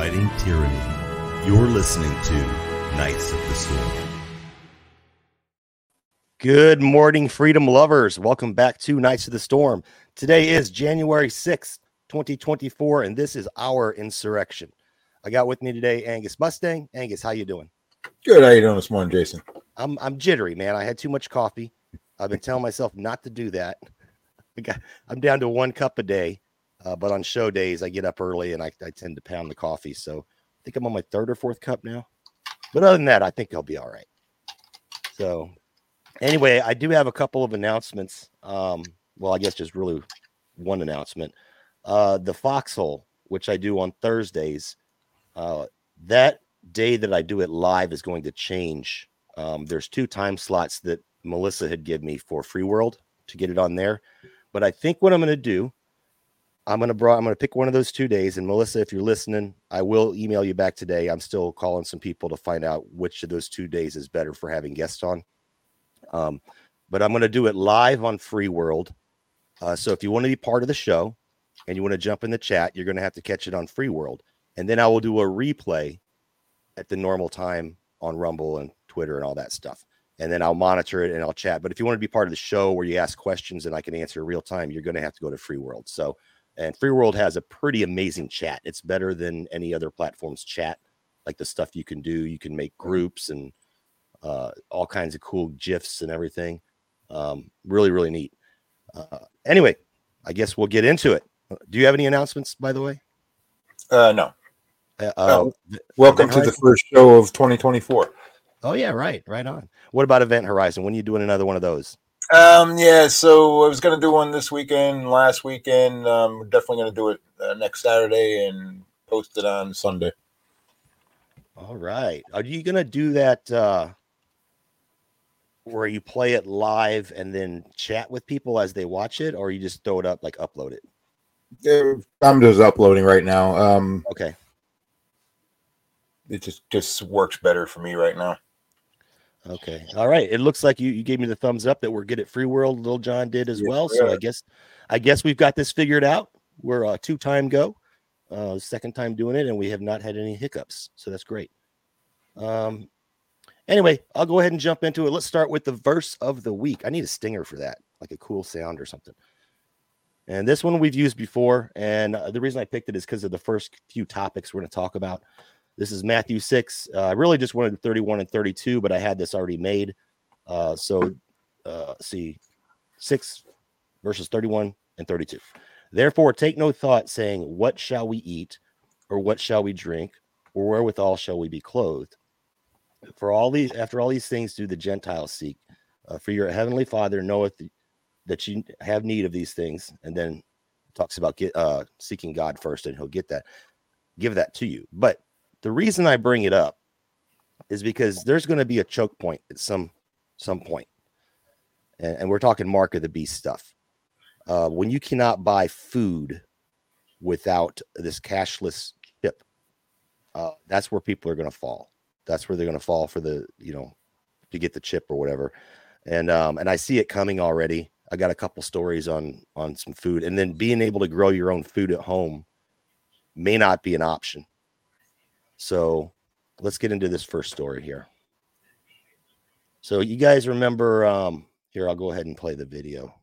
Fighting Tyranny. You're listening to Knights of the Storm. Good morning, freedom lovers. Welcome back to Knights of the Storm. Today is January 6th, 2024, and this is our insurrection. I got with me today Angus Mustang. Angus, how you doing? Good. How you doing this morning, Jason? I'm jittery, man. I had too much coffee. I've been telling myself not to do that. I'm down to 1 cup a day, but on show days, I get up early and I tend to pound the coffee. So I think I'm on my 3rd or 4th cup now. But other than that, I think I'll be all right. So anyway, I do have a couple of announcements. Well, I guess just really one announcement. The Foxhole, which I do on Thursdays, that day that I do it live is going to change. There's 2 time slots that Melissa had given me for Free World to get it on there. But I think what I'm going to do, I'm going to pick one of those 2 days. And Melissa, if you're listening, I will email you back today. I'm still calling some people to find out which of those 2 days is better for having guests on. But I'm going to do it live on Free World. So if you want to be part of the show and you want to jump in the chat, you're going to have to catch it on Free World. And then I will do a replay at the normal time on Rumble and Twitter and all that stuff. And then I'll monitor it and I'll chat. But if you want to be part of the show where you ask questions and I can answer real time, you're going to have to go to Free World. So, and Free World has a pretty amazing chat. It's better than any other platform's chat, like the stuff you can do. You can make groups and all kinds of cool GIFs and everything. Really, really neat. Anyway, I guess we'll get into it. Do you have any announcements, by the way? No. Welcome to the first show of 2024. Oh, yeah, right on. What about Event Horizon? When are you doing another one of those? Yeah, so I was going to do one this weekend, last weekend. We're definitely going to do it next Saturday and post it on Sunday. All right. Are you going to do that where you play it live and then chat with people as they watch it, or you just throw it up, like upload it? Yeah, I'm just uploading right now. Okay. It just works better for me right now. Okay. All right. It looks like you gave me the thumbs up that we're good at Free World. Little John did as well. So I guess we've got this figured out. We're a 2-time go, second time doing it, and we have not had any hiccups. So that's great. Anyway, I'll go ahead and jump into it. Let's start with the verse of the week. I need a stinger for that, like a cool sound or something. And this one we've used before. And the reason I picked it is because of the first few topics we're going to talk about. This is Matthew 6. I really just wanted 31 and 32, but I had this already made. See 6 verses 31 and 32. Therefore, take no thought saying, what shall we eat, or what shall we drink, or wherewithal shall we be clothed? After all these things do the Gentiles seek. For your heavenly Father knoweth that you have need of these things. And then talks about seeking God first, and he'll give that to you. But the reason I bring it up is because there's going to be a choke point at some point. And we're talking mark of the beast stuff. When you cannot buy food without this cashless chip, that's where people are going to fall. That's where they're going to fall for to get the chip or whatever. And I see it coming already. I got a couple stories on some food, and then being able to grow your own food at home may not be an option. So let's get into this first story here. So you guys remember, here, I'll go ahead and play the video.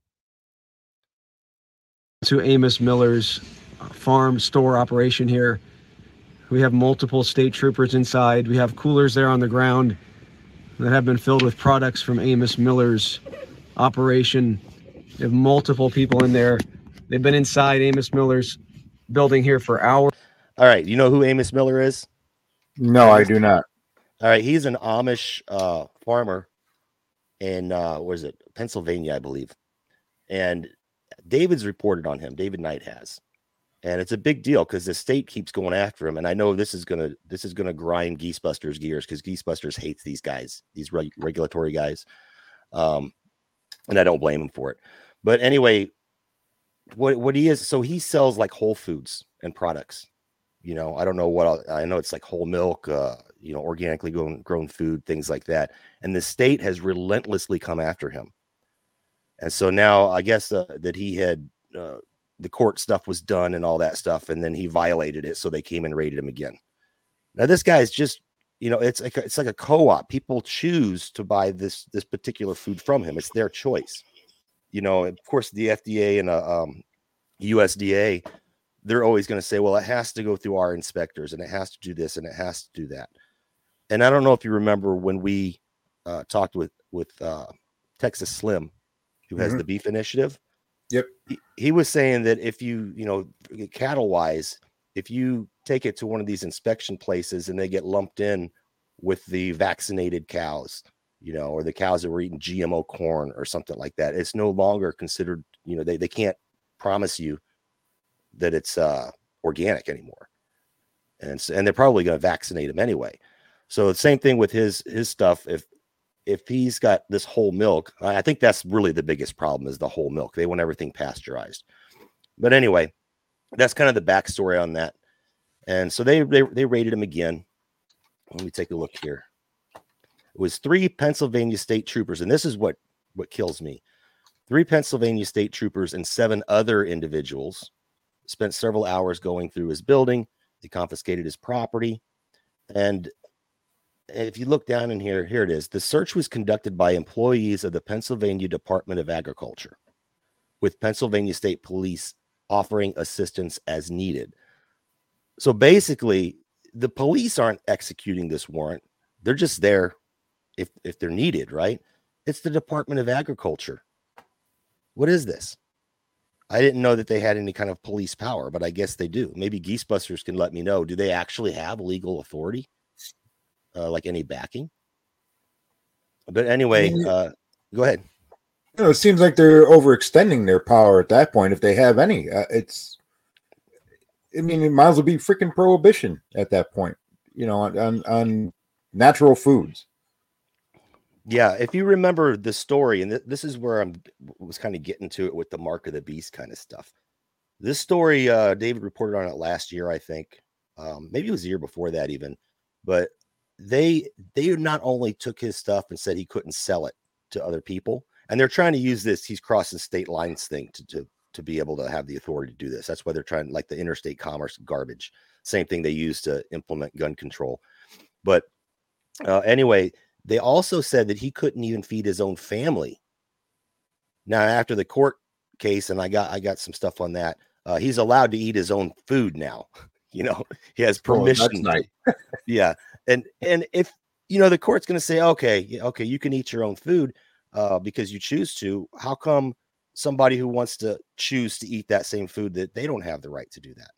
To Amos Miller's farm store operation here. We have multiple state troopers inside. We have coolers there on the ground that have been filled with products from Amos Miller's operation. We have multiple people in there. They've been inside Amos Miller's building here for hours. All right. You know who Amos Miller is? No, I do not. All right. He's an Amish farmer in, Pennsylvania, I believe. And David's reported on him. David Knight has. And it's a big deal because the state keeps going after him. And I know this is gonna grind Geesebusters gears, because Geesebusters hates these guys, these regulatory guys. And I don't blame him for it. But anyway, what he is, so he sells like Whole Foods and products. I don't know what I know. It's like whole milk, organically grown food, things like that. And the state has relentlessly come after him. And so now I guess that he had the court stuff was done and all that stuff, and then he violated it, so they came and raided him again. Now this guy's just, it's like a co-op. People choose to buy this particular food from him. It's their choice. Of course, the FDA and USDA, they're always going to say, well, it has to go through our inspectors, and it has to do this, and it has to do that. And I don't know if you remember when we talked with Texas Slim, who has the beef initiative. Yep. He was saying that if cattle wise, if you take it to one of these inspection places and they get lumped in with the vaccinated cows, or the cows that were eating GMO corn or something like that, it's no longer considered, they can't promise you that it's organic anymore. And they're probably going to vaccinate him anyway. So the same thing with his stuff. If he's got this whole milk, I think that's really the biggest problem, is the whole milk. They want everything pasteurized. But anyway, that's kind of the backstory on that. And so they raided him again. Let me take a look here. It was 3 Pennsylvania state troopers, and this is what kills me. 3 Pennsylvania state troopers and 7 other individuals spent several hours going through his building. They confiscated his property. And if you look down in here it is. The search was conducted by employees of the Pennsylvania Department of Agriculture, with Pennsylvania State Police offering assistance as needed. So basically, the police aren't executing this warrant. They're just there if they're needed, right? It's the Department of Agriculture. What is this? I didn't know that they had any kind of police power, but I guess they do. Maybe Geesebusters can let me know. Do they actually have legal authority? Like any backing? But anyway, go ahead. It seems like they're overextending their power at that point, if they have any. It might as well be freaking prohibition at that point, on natural foods. Yeah, if you remember the story, and this is where I was kind of getting to it with the mark of the beast kind of stuff. This story, David reported on it last year, I think. Maybe it was the year before that even. But they not only took his stuff and said he couldn't sell it to other people, and they're trying to use this he's crossing state lines thing to be able to have the authority to do this. That's why they're trying, like the interstate commerce garbage, same thing they use to implement gun control. But anyway, they also said that he couldn't even feed his own family. Now, after the court case, and I got some stuff on that, he's allowed to eat his own food now. He has permission. Oh, that's nice. Yeah. And if, the court's going to say, okay, you can eat your own food because you choose to. How come somebody who wants to choose to eat that same food, that they don't have the right to do that?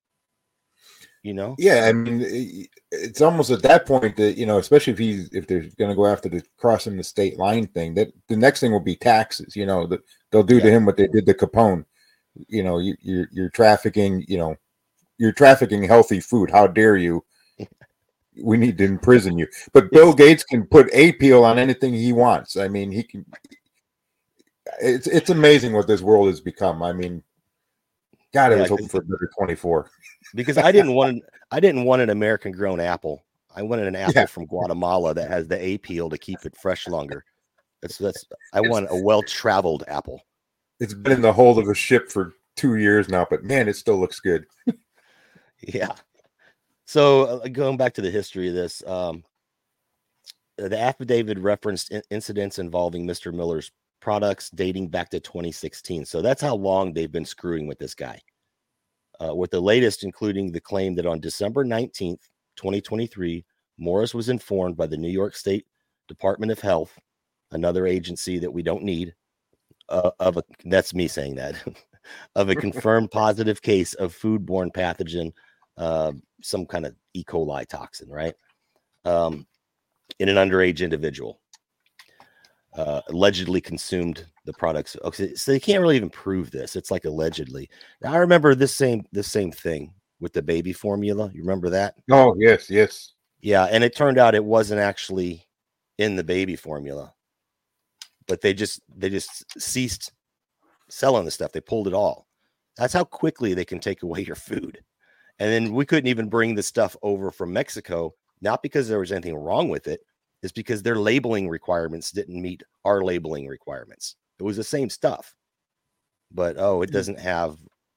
Yeah, it's almost at that point that, especially if they're going to go after the crossing the state line thing, that the next thing will be taxes. That they'll do to him what they did to Capone. You're trafficking. You're trafficking healthy food. How dare you? We need to imprison you. But Bill Gates can put a peel on anything he wants. He can. It's amazing what this world has become. God, I was hoping for a better 24. Because I didn't want an American grown apple. I wanted an apple from Guatemala that has the A peel to keep it fresh longer. I want a well-traveled apple. It's been in the hold of a ship for 2 years now, but man, it still looks good. Yeah. So going back to the history of this, the affidavit referenced incidents involving Mr. Miller's products dating back to 2016. So that's how long they've been screwing with this guy. With the latest including the claim that on December 19th, 2023, Morris was informed by the New York State Department of Health, another agency that we don't need, that's me saying that, of a confirmed positive case of foodborne pathogen, some kind of E. coli toxin, right? In an underage individual. Allegedly consumed the products. Okay, so they can't really even prove this. It's like allegedly. Now, I remember this same thing with the baby formula. You remember that? Oh, yes. Yeah, and it turned out it wasn't actually in the baby formula, but they just ceased selling the stuff. They pulled it all. That's how quickly they can take away your food. And then we couldn't even bring the stuff over from Mexico, not because there was anything wrong with it. Is because their labeling requirements didn't meet our labeling requirements. It was the same stuff, but it doesn't have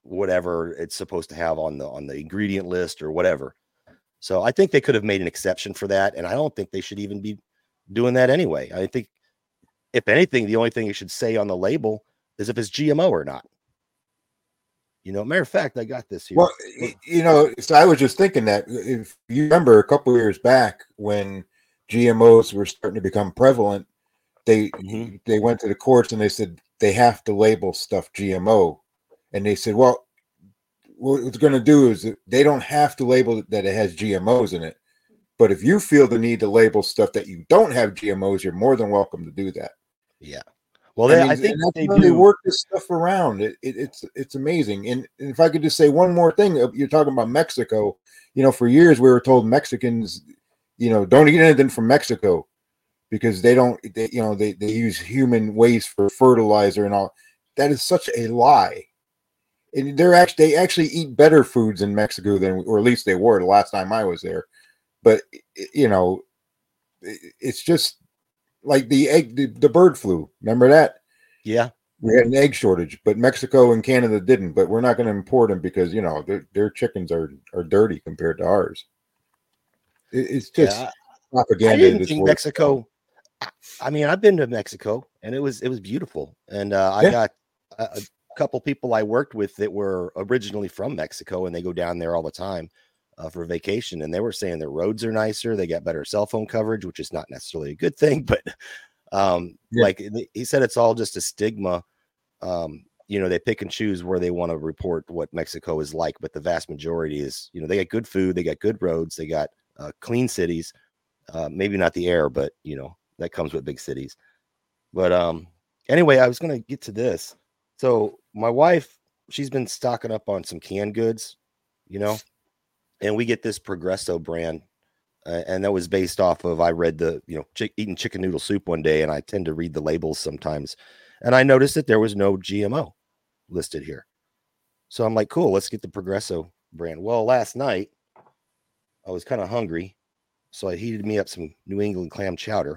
whatever it's supposed to have on the ingredient list or whatever. So I think they could have made an exception for that, and I don't think they should even be doing that anyway. I think, if anything, the only thing it should say on the label is if it's GMO or not. Matter of fact, I got this here. Well, so I was just thinking that if you remember a couple of years back when GMOs were starting to become prevalent, they went to the courts and they said they have to label stuff GMO. And they said, well, what it's going to do is they don't have to label that it has GMOs in it. But if you feel the need to label stuff that you don't have GMOs, you're more than welcome to do that. Yeah. Well, I think they work this stuff around. It's amazing. And if I could just say one more thing, you're talking about Mexico. For years we were told Mexicans, don't eat anything from Mexico because they use human waste for fertilizer and all. That is such a lie. And they actually eat better foods in Mexico or at least they were the last time I was there. But it's just like the bird flu. Remember that? Yeah. We had an egg shortage, but Mexico and Canada didn't. But we're not going to import them because their chickens are dirty compared to ours. It's just propaganda. I didn't think Mexico. I mean, I've been to Mexico and it was beautiful. And I got a couple people I worked with that were originally from Mexico, and they go down there all the time for vacation. And they were saying their roads are nicer. They got better cell phone coverage, which is not necessarily a good thing, but like he said, it's all just a stigma. They pick and choose where they want to report what Mexico is like, but the vast majority is, they got good food, they got good roads, they got clean cities, maybe not the air, but that comes with big cities. But anyway, I was going to get to this. So my wife, she's been stocking up on some canned goods, and we get this Progresso brand. And that was based off of, I read eating chicken noodle soup one day, and I tend to read the labels sometimes. And I noticed that there was no GMO listed here. So I'm like, cool, let's get the Progresso brand. Well, last night I was kind of hungry, so I heated me up some New England clam chowder.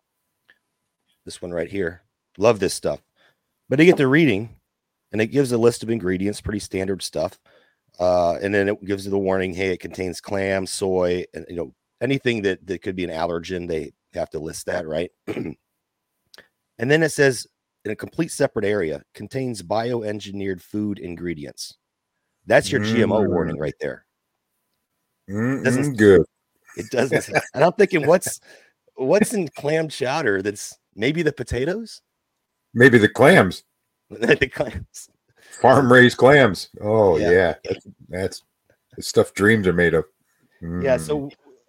This one right here. Love this stuff. But I get to reading, and it gives a list of ingredients, pretty standard stuff. And then it gives you the warning, hey, it contains clam, soy, and anything that could be an allergen, they have to list that, right? And then it says, in a complete separate area, contains bioengineered food ingredients. That's your GMO warning right there. Good. It doesn't. And I'm thinking, what's in clam chowder? That's maybe the potatoes, maybe the clams. The clams, farm raised clams. Oh yeah. That's the stuff dreams are made of. Yeah. So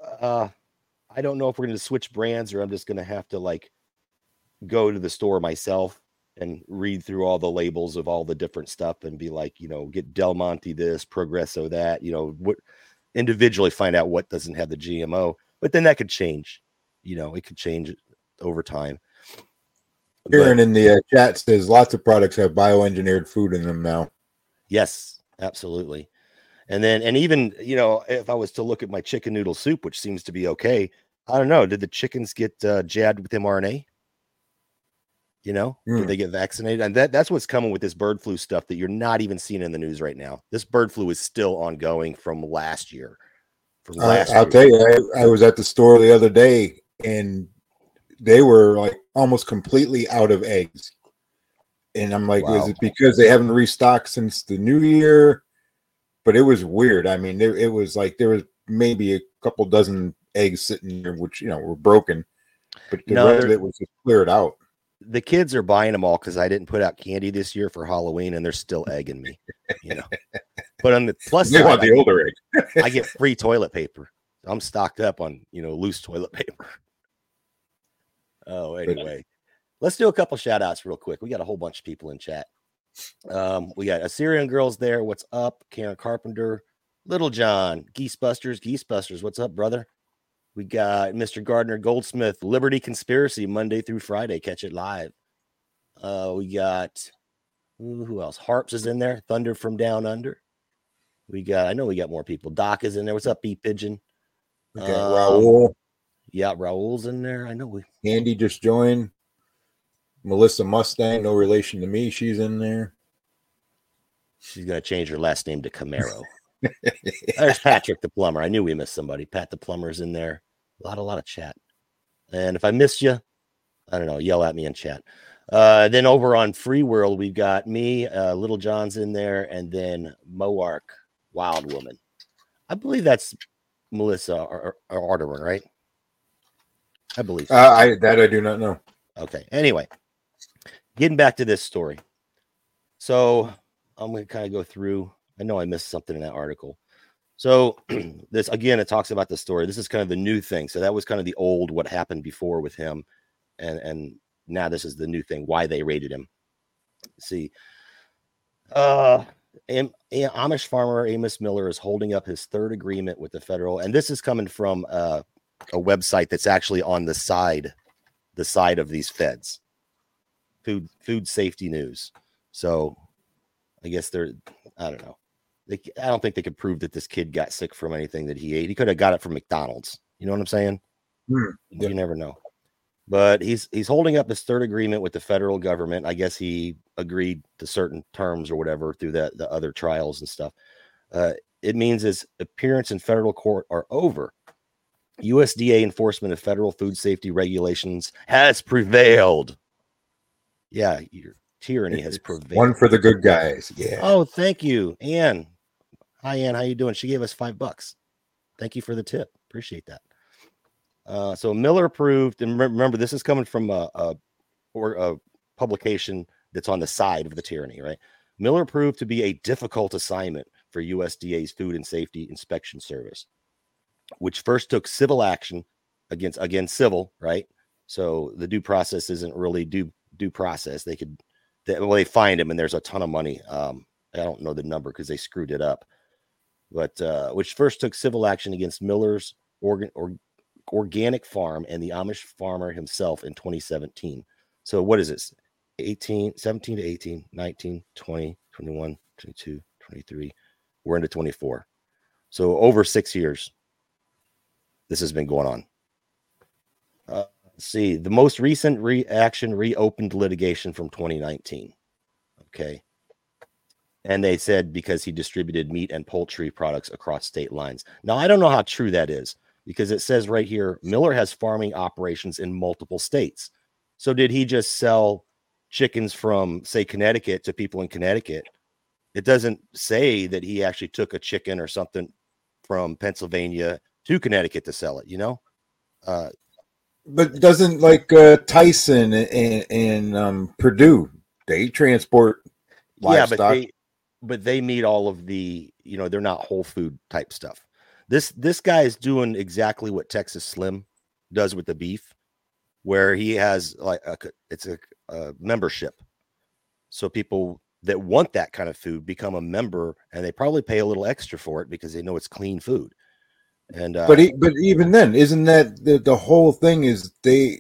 I don't know if we're going to switch brands, or I'm just going to have to go to the store myself and read through all the labels of all the different stuff and be like, get Del Monte this, Progresso that, what individually find out what doesn't have the GMO. But then that could change. It could change over time. Aaron in the chat says lots of products have bioengineered food in them now. Yes, absolutely. And even, if I was to look at my chicken noodle soup, which seems to be okay, I don't know. Did the chickens get jabbed with mRNA? Did they get vaccinated? And that's what's coming with this bird flu stuff that you're not even seeing in the news right now. This bird flu is still ongoing from last year. I'll tell you, I was at the store the other day, and they were almost completely out of eggs. And I'm like, wow. Is it because they haven't restocked since the new year? But it was weird. I mean, it was there was maybe a couple dozen eggs sitting there, which, were broken. But the rest of it was just cleared out. The kids are buying them all because I didn't put out candy this year for Halloween, and they're still egging me. But on the plus side, want the older egg. I get free toilet paper. I'm stocked up on loose toilet paper. Oh, anyway, let's do a couple shout outs real quick. We got a whole bunch of people in chat. We got Assyrian Girls there. What's up? Karen Carpenter, Little John, Geese Busters. What's up, brother? We got Mr. Gardner Goldsmith, Liberty Conspiracy, Monday through Friday. Catch it live. We got who else? Harps is in there. Thunder from Down Under. I know we got more people. Doc is in there. What's up, B Pigeon? Okay, Raul. Yeah, Raul's in there. I know Andy just joined. Melissa Mustang, no relation to me. She's in there. She's gonna change her last name to Camaro. There's Patrick the plumber. I knew we missed somebody. Pat the plumber's in there. A lot of chat. And if I missed you, I don't know. Yell at me in chat. Then over on Free World, we've got me, Little John's in there, and then Moark, Wild Woman. I believe that's Melissa or Arterburn, right? I believe so. I do not know. Okay. Anyway, getting back to this story. So I'm going to kind of go through. I know I missed something in that article. So this, again, it talks about the story. This is kind of the new thing. So that was kind of the old, what happened before with him. And now this is the new thing, why they raided him. See, Amish farmer Amos Miller is holding up his third agreement with the federal. And this is coming from a website that's actually on the side of these feds, food safety news. So I guess I don't know. I don't think they could prove that this kid got sick from anything that he ate. He could have got it from McDonald's. You know what I'm saying? Yeah. You never know. But he's holding up his third agreement with the federal government. I guess he agreed to certain terms or whatever through the other trials and stuff. It means his appearance in federal court are over. USDA enforcement of federal food safety regulations has prevailed. Yeah, your tyranny has prevailed. One for the good guys. Yeah. Oh, thank you, Ann. Hi, Ann. How you doing? She gave us $5. Thank you for the tip. Appreciate that. So Miller approved, and remember, this is coming from a publication that's on the side of the tyranny, right? Miller proved to be a difficult assignment for USDA's Food and Safety Inspection Service, which first took civil action against civil, right? So the due process isn't really due process. They find him, and there's a ton of money. I don't know the number because they screwed it up, but which first took civil action against Miller's organic farm and the Amish farmer himself in 2017. So what is this? 17 to 18, 19, 20, 21, 22, 23. We're into 24. So over 6 years, this has been going on. Let's see. The most recent reaction reopened litigation from 2019. Okay. And they said because he distributed meat and poultry products across state lines. Now, I don't know how true that is because it says right here, Miller has farming operations in multiple states. So did he just sell chickens from, say, Connecticut to people in Connecticut? It doesn't say that he actually took a chicken or something from Pennsylvania to Connecticut to sell it, you know? But doesn't Tyson and Purdue, they transport livestock? Yeah, but they meet all of the, they're not whole food type stuff. This guy is doing exactly what Texas Slim does with the beef, where he has it's a membership. So people that want that kind of food become a member, and they probably pay a little extra for it because they know it's clean food. And but even then, isn't that the whole thing? Is they're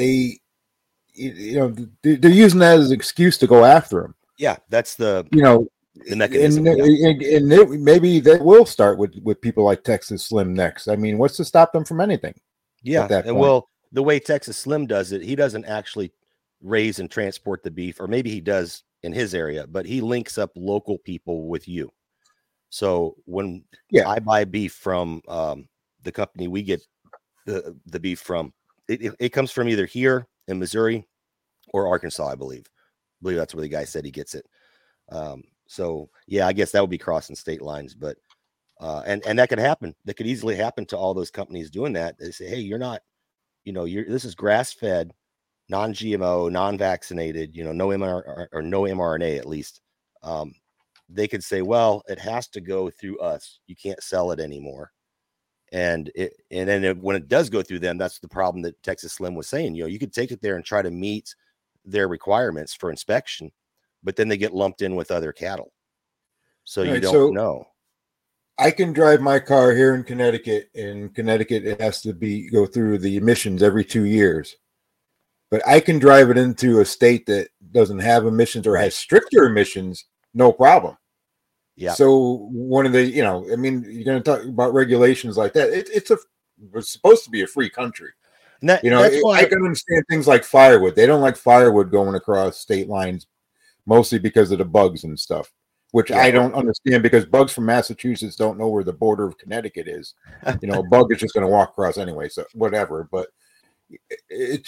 using that as an excuse to go after him? Yeah, that's the mechanism. And maybe they will start with people like Texas Slim next. I mean, what's to stop them from anything? Yeah, and well, the way Texas Slim does it, he doesn't actually raise and transport the beef, or maybe he does in his area, but he links up local people with you. So when I buy beef from the company we get the beef from, it comes from either here in Missouri or Arkansas, I believe that's where the guy said he gets it. So yeah, I guess that would be crossing state lines, but and that could happen. That could easily happen to all those companies doing that. They say, hey, you're not, this is grass-fed, non-GMO, non-vaccinated, no MR or no mRNA at least. They could say, well, it has to go through us. You can't sell it anymore. And then when it does go through them, that's the problem that Texas Slim was saying. You could take it there and try to meet their requirements for inspection, but then they get lumped in with other cattle. So you don't know. I can drive my car here in Connecticut. In Connecticut, it has to go through the emissions every 2 years. But I can drive it into a state that doesn't have emissions or has stricter emissions, no problem. Yeah. So one of the, you're going to talk about regulations like that. It's supposed to be a free country. And that's why I can understand things like firewood. They don't like firewood going across state lines, mostly because of the bugs and stuff. which I don't understand because bugs from Massachusetts don't know where the border of Connecticut is. You know, a bug is just going to walk across anyway, so whatever. But it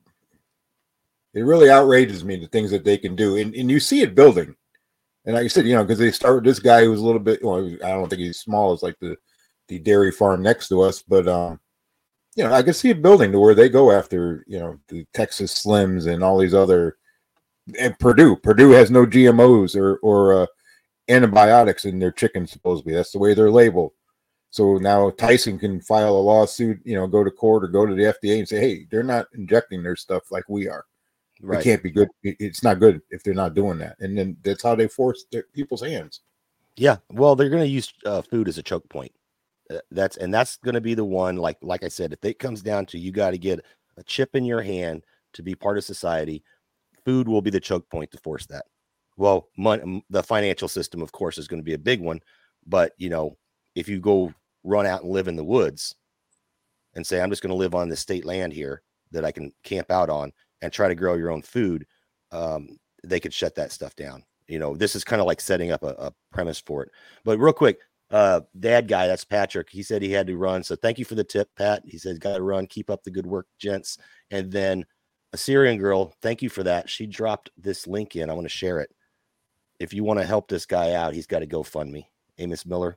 really outrages me the things that they can do, and you see it building. And like you said, you know, because they started this guy who was a little bit, well, I don't think he's small as like the dairy farm next to us, but you know, I can see it building to where they go after, you know, the Texas Slims and all these other, and Purdue has no GMOs or antibiotics in their chicken, supposedly. That's the way they're labeled. So now Tyson can file a lawsuit, you know, go to court or go to the FDA and say, hey, they're not injecting their stuff like we are. Right. It can't be good. It's not good if they're not doing that. And then that's how they force people's hands. Yeah. Well, they're going to use food as a choke point. That's going to be the one, like I said, if it comes down to you got to get a chip in your hand to be part of society, food will be the choke point to force that. Well, the financial system, of course, is going to be a big one. But, you know, if you go run out and live in the woods and say, I'm just going to live on this state land here that I can camp out on and try to grow your own food, they could shut that stuff down. You know, this is kind of like setting up a premise for it. But real quick, dad guy, that's Patrick. He said he had to run. So thank you for the tip, Pat. He said, got to run. Keep up the good work, gents. And then Assyrian girl, thank you for that. She dropped this link in. I want to share it. If you want to help this guy out, he's got to GoFundMe. Amos Miller.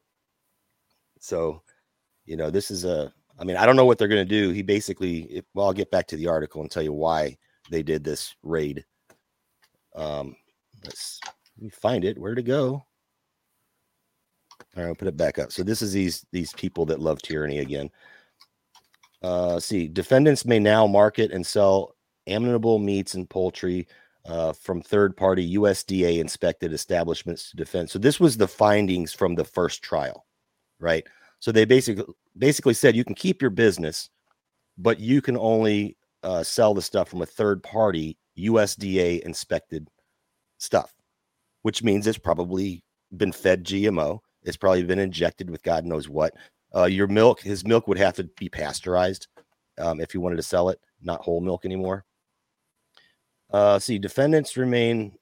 So, you know, this is I mean, I don't know what they're going to do. He basically, I'll get back to the article and tell you why they did this raid. Let me find it. Where'd it go? All right, I'll put it back up. So this is these people that love tyranny again. See, defendants may now market and sell amenable meats and poultry from third-party USDA inspected establishments to defend. So this was the findings from the first trial, right? So they basically said you can keep your business, but you can only sell the stuff from a third-party USDA inspected stuff, which means it's probably been fed GMO. It's probably been injected with God knows what. His milk would have to be pasteurized if you wanted to sell it, not whole milk anymore. See, defendants remain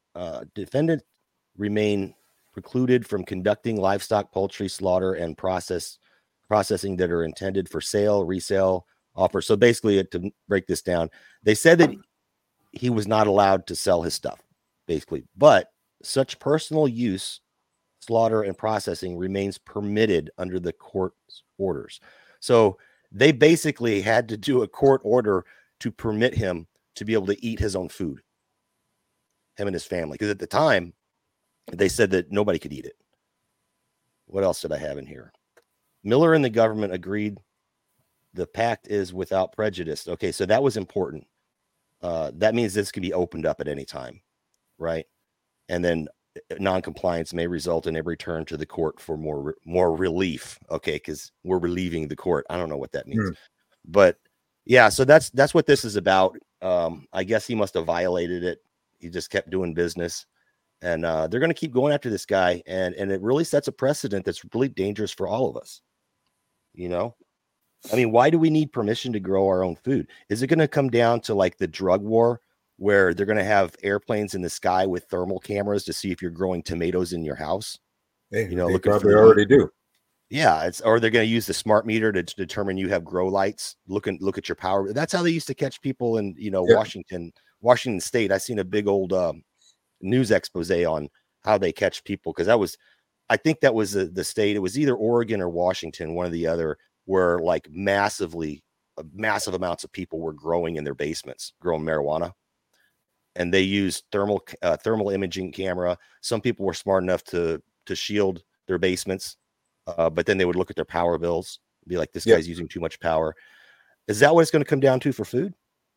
precluded from conducting livestock, poultry, slaughter, and processing that are intended for sale, resale, offer. So basically, to break this down, they said that he was not allowed to sell his stuff, basically, but such personal use, slaughter, and processing remains permitted under the court's orders. So they basically had to do a court order to permit him to be able to eat his own food, him and his family. Because at the time, they said that nobody could eat it. What else did I have in here? Miller and the government agreed the pact is without prejudice. Okay, so that was important. That means this can be opened up at any time, right? And then non-compliance may result in a return to the court for more relief. Okay, because we're relieving the court. I don't know what that means, but yeah. So that's what this is about. I guess he must have violated it. He just kept doing business, and they're going to keep going after this guy, and it really sets a precedent that's really dangerous for all of us. You know, I mean, why do we need permission to grow our own food? Is it going to come down to like the drug war, where they're going to have airplanes in the sky with thermal cameras to see if you're growing tomatoes in your house? Hey, you know, they probably already do. Yeah, or they're going to use the smart meter to determine you have grow lights. Look at your power. That's how they used to catch people in, you know, Washington State. I seen a big old news expose on how they catch people, because I think that was the state. It was either Oregon or Washington, one or the other, where like massive amounts of people were growing in their basements, growing marijuana. And they used thermal imaging camera. Some people were smart enough to shield their basements, but then they would look at their power bills, be like, this guy's using too much power. Is that what it's going to come down to for food?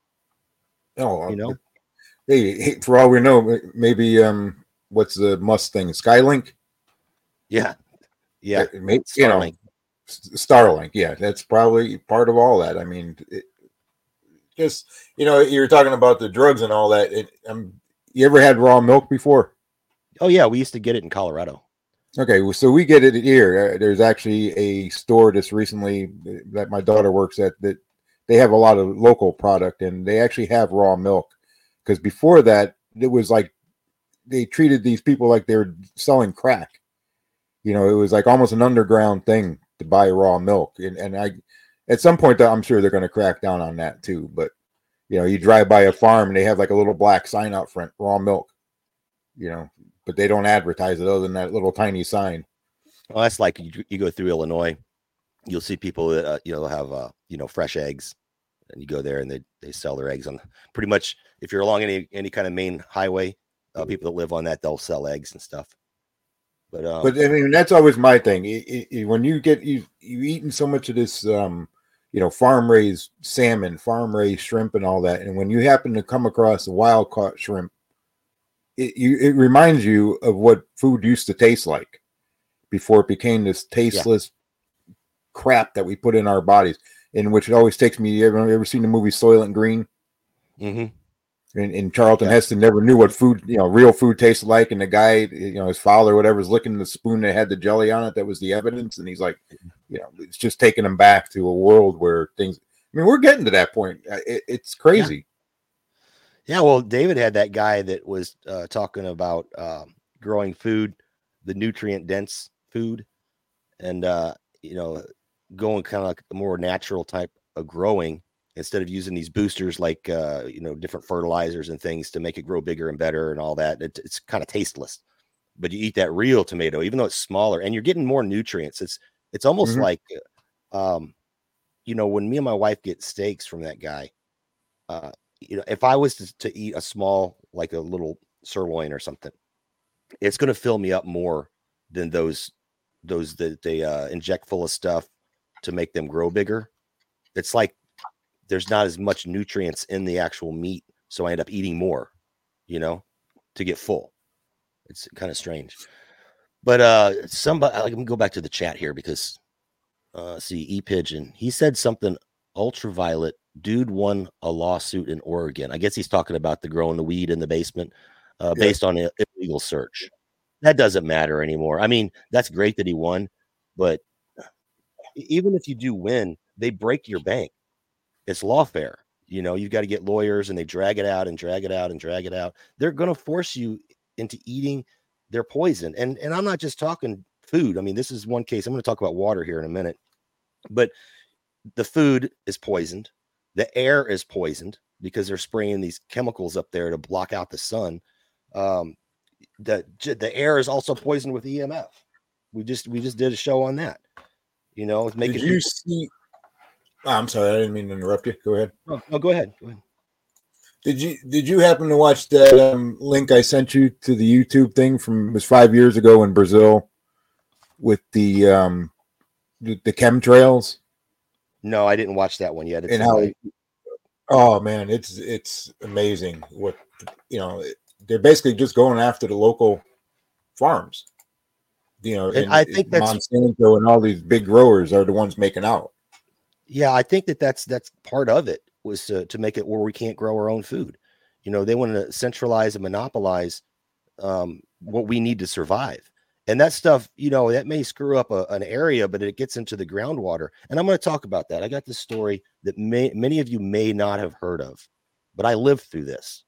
No, you know, hey, for all we know, maybe what's the Musk thing? Skylink? Yeah. Maybe, Starlink. You know, Starlink. Yeah, that's probably part of all that. I mean, just, you know, you're talking about the drugs and all that. You ever had raw milk before? Oh yeah, we used to get it in Colorado. Okay, so we get it here. There's actually a store just recently that my daughter works at that they have a lot of local product, and they actually have raw milk. Because before that, it was like they treated these people like they were selling crack. You know, it was like almost an underground thing to buy raw milk. And I, at some point, I'm sure they're going to crack down on that too. But, you know, you drive by a farm and they have like a little black sign out front, raw milk, you know, but they don't advertise it other than that little tiny sign. Well, that's like you go through Illinois, you'll see people that, have, fresh eggs, and you go there and they sell their eggs on pretty much, if you're along any kind of main highway, people that live on that, they'll sell eggs and stuff. But I mean, that's always my thing. When you eating so much of this, farm raised salmon, farm raised shrimp, and all that, and when you happen to come across a wild caught shrimp, it reminds you of what food used to taste like before it became this tasteless crap that we put in our bodies. In which it always takes me. You ever seen the movie Soylent Green? Mm-hmm. And Charlton Heston never knew what food, real food tasted like. And the guy, his father or whatever, is licking the spoon that had the jelly on it. That was the evidence. And he's like, it's just taking him back to a world where things. I mean, we're getting to that point. It's crazy. Yeah. Well, David had that guy that was talking about growing food, the nutrient dense food, and going kind of like a more natural type of growing instead of using these boosters like different fertilizers and things to make it grow bigger and better and all that. It's kind of tasteless, but you eat that real tomato, even though it's smaller, and you're getting more nutrients. It's almost like when me and my wife get steaks from that guy, if I was to eat a small, like a little sirloin or something, it's going to fill me up more than those that they inject full of stuff to make them grow bigger. It's like there's not as much nutrients in the actual meat, so I end up eating more, to get full. It's kind of strange. But somebody, let me go back to the chat here because see, ePigeon, he said something ultraviolet. Dude won a lawsuit in Oregon. I guess he's talking about the growing the weed in the basement based on an illegal search. That doesn't matter anymore. I mean, that's great that he won, but even if you do win, they break your bank. It's lawfare. You've got to get lawyers, and they drag it out and drag it out and drag it out. They're going to force you into eating their poison. And I'm not just talking food. I mean, this is one case. I'm going to talk about water here in a minute, but the food is poisoned. The air is poisoned because they're spraying these chemicals up there to block out the sun. The air is also poisoned with EMF. We just did a show on that. Did you see? I'm sorry, I didn't mean to interrupt you. Go ahead. No, go ahead. Did you happen to watch that link I sent you to the YouTube thing it was 5 years ago in Brazil with the chemtrails? No, I didn't watch that one yet. Oh man, it's amazing what they're basically just going after the local farms. And I think that's Monsanto and all these big growers are the ones making out. Yeah, I think that's part of it was to make it where we can't grow our own food. They want to centralize and monopolize what we need to survive. And that stuff, that may screw up an area, but it gets into the groundwater. And I'm going to talk about that. I got this story that many of you may not have heard of, but I lived through this.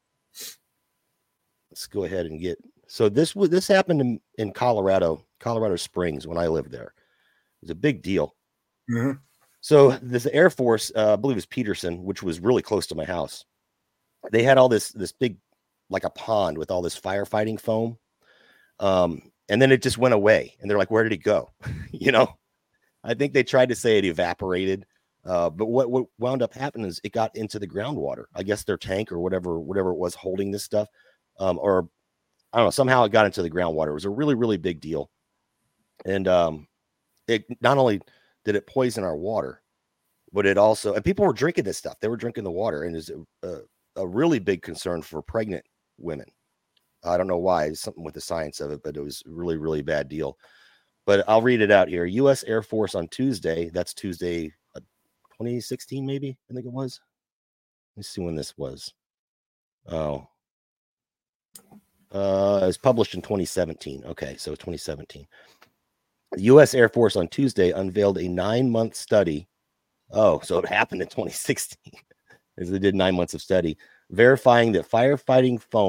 Let's go ahead and so this happened in Colorado Springs when I lived there. It was a big deal. Mm-hmm. So this Air Force, I believe it was Peterson, which was really close to my house. They had all this big, like a pond with all this firefighting foam. And then it just went away. And they're like, where did it go? I think they tried to say it evaporated. But what wound up happening is it got into the groundwater. I guess their tank or whatever it was holding this stuff. Or I don't know, somehow it got into the groundwater. It was a really, really big deal. And it not only did it poison our water, but it also, and people were drinking this stuff. They were drinking the water, and it's a really big concern for pregnant women. I don't know why. It's something with the science of it, but it was a really, really bad deal. But I'll read it out here. U.S. Air Force on Tuesday, that's Tuesday, 2016, maybe, I think it was. Let's see when this was. Oh. It was published in 2017. Okay, so 2017. The U.S. Air Force on Tuesday unveiled a 9-month study. Oh, so it happened in 2016. As they did 9 months of study, verifying that firefighting foam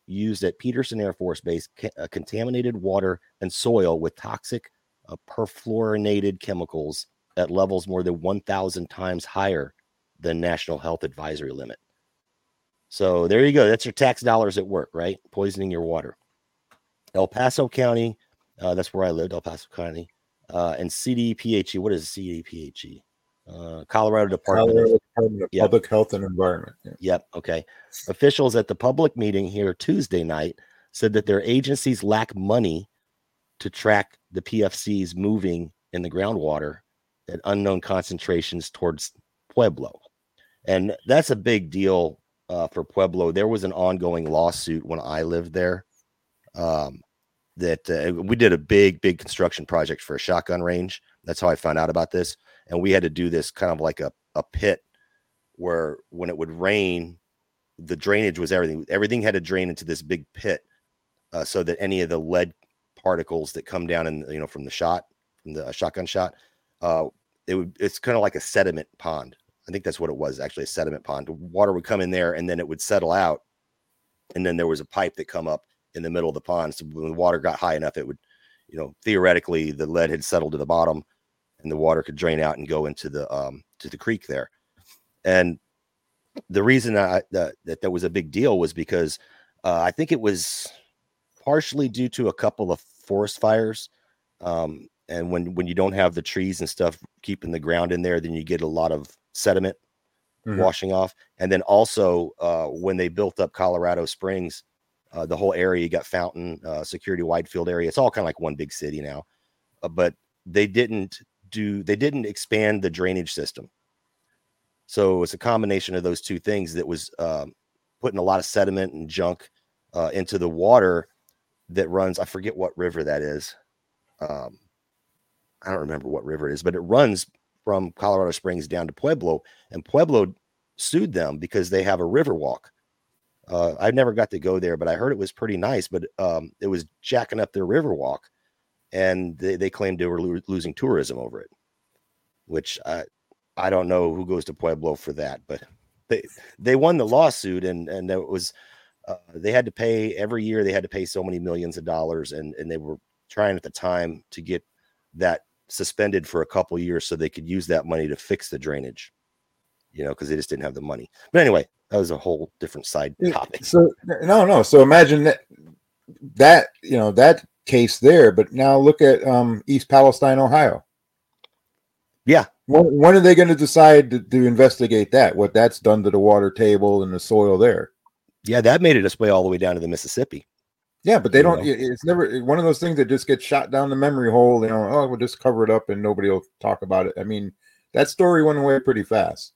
used at Peterson Air Force Base contaminated water and soil with toxic perfluorinated chemicals at levels more than 1,000 times higher than National Health Advisory limit. So there you go. That's your tax dollars at work, right? Poisoning your water. El Paso County, that's where I lived, El Paso County, and CDPHE. What is CDPHE? Colorado Department of Public Health and Environment. Yeah. Yep. Okay. Officials at the public meeting here Tuesday night said that their agencies lack money to track the PFCs moving in the groundwater at unknown concentrations towards Pueblo. And that's a big deal for Pueblo. There was an ongoing lawsuit when I lived there that we did a big construction project for a shotgun range. That's how I found out about this. And we had to do this kind of like a pit where when it would rain, the drainage was everything. Everything had to drain into this big pit so that any of the lead particles that come down in, from the shotgun shot, it's kind of like a sediment pond. I think that's what it was, actually, a sediment pond. Water would come in there and then it would settle out. And then there was a pipe that come up in the middle of the pond. So when the water got high enough, it would, theoretically the lead had settled to the bottom and the water could drain out and go into the creek there. And the reason that was a big deal was because I think it was partially due to a couple of forest fires. And when you don't have the trees and stuff keeping the ground in there, then you get a lot of sediment washing off. And then also when they built up Colorado Springs, the whole area, you got Fountain, Security Wide Field area. It's all kind of like one big city now, but they didn't expand the drainage system. So it's a combination of those two things that was putting a lot of sediment and junk into the water that runs. I forget what river that is. I don't remember what river it is, but it runs from Colorado Springs down to Pueblo, and Pueblo sued them because they have a river walk. I never got to go there, but I heard it was pretty nice, but it was jacking up their river walk, and they claimed they were losing tourism over it, which I don't know who goes to Pueblo for that, but they won the lawsuit, and it was they had to pay every year. They had to pay so many millions of dollars, and they were trying at the time to get that suspended for a couple of years so they could use that money to fix the drainage, because they just didn't have the money. But anyway, that was a whole different side topic. So no. So imagine that case there, but now look at East Palestine, Ohio. Yeah. When are they going to decide to investigate that? What that's done to the water table and the soil there? Yeah, that made it its way all the way down to the Mississippi. Yeah, but they don't. It's never one of those things that just gets shot down the memory hole. We'll just cover it up and nobody will talk about it. I mean, that story went away pretty fast.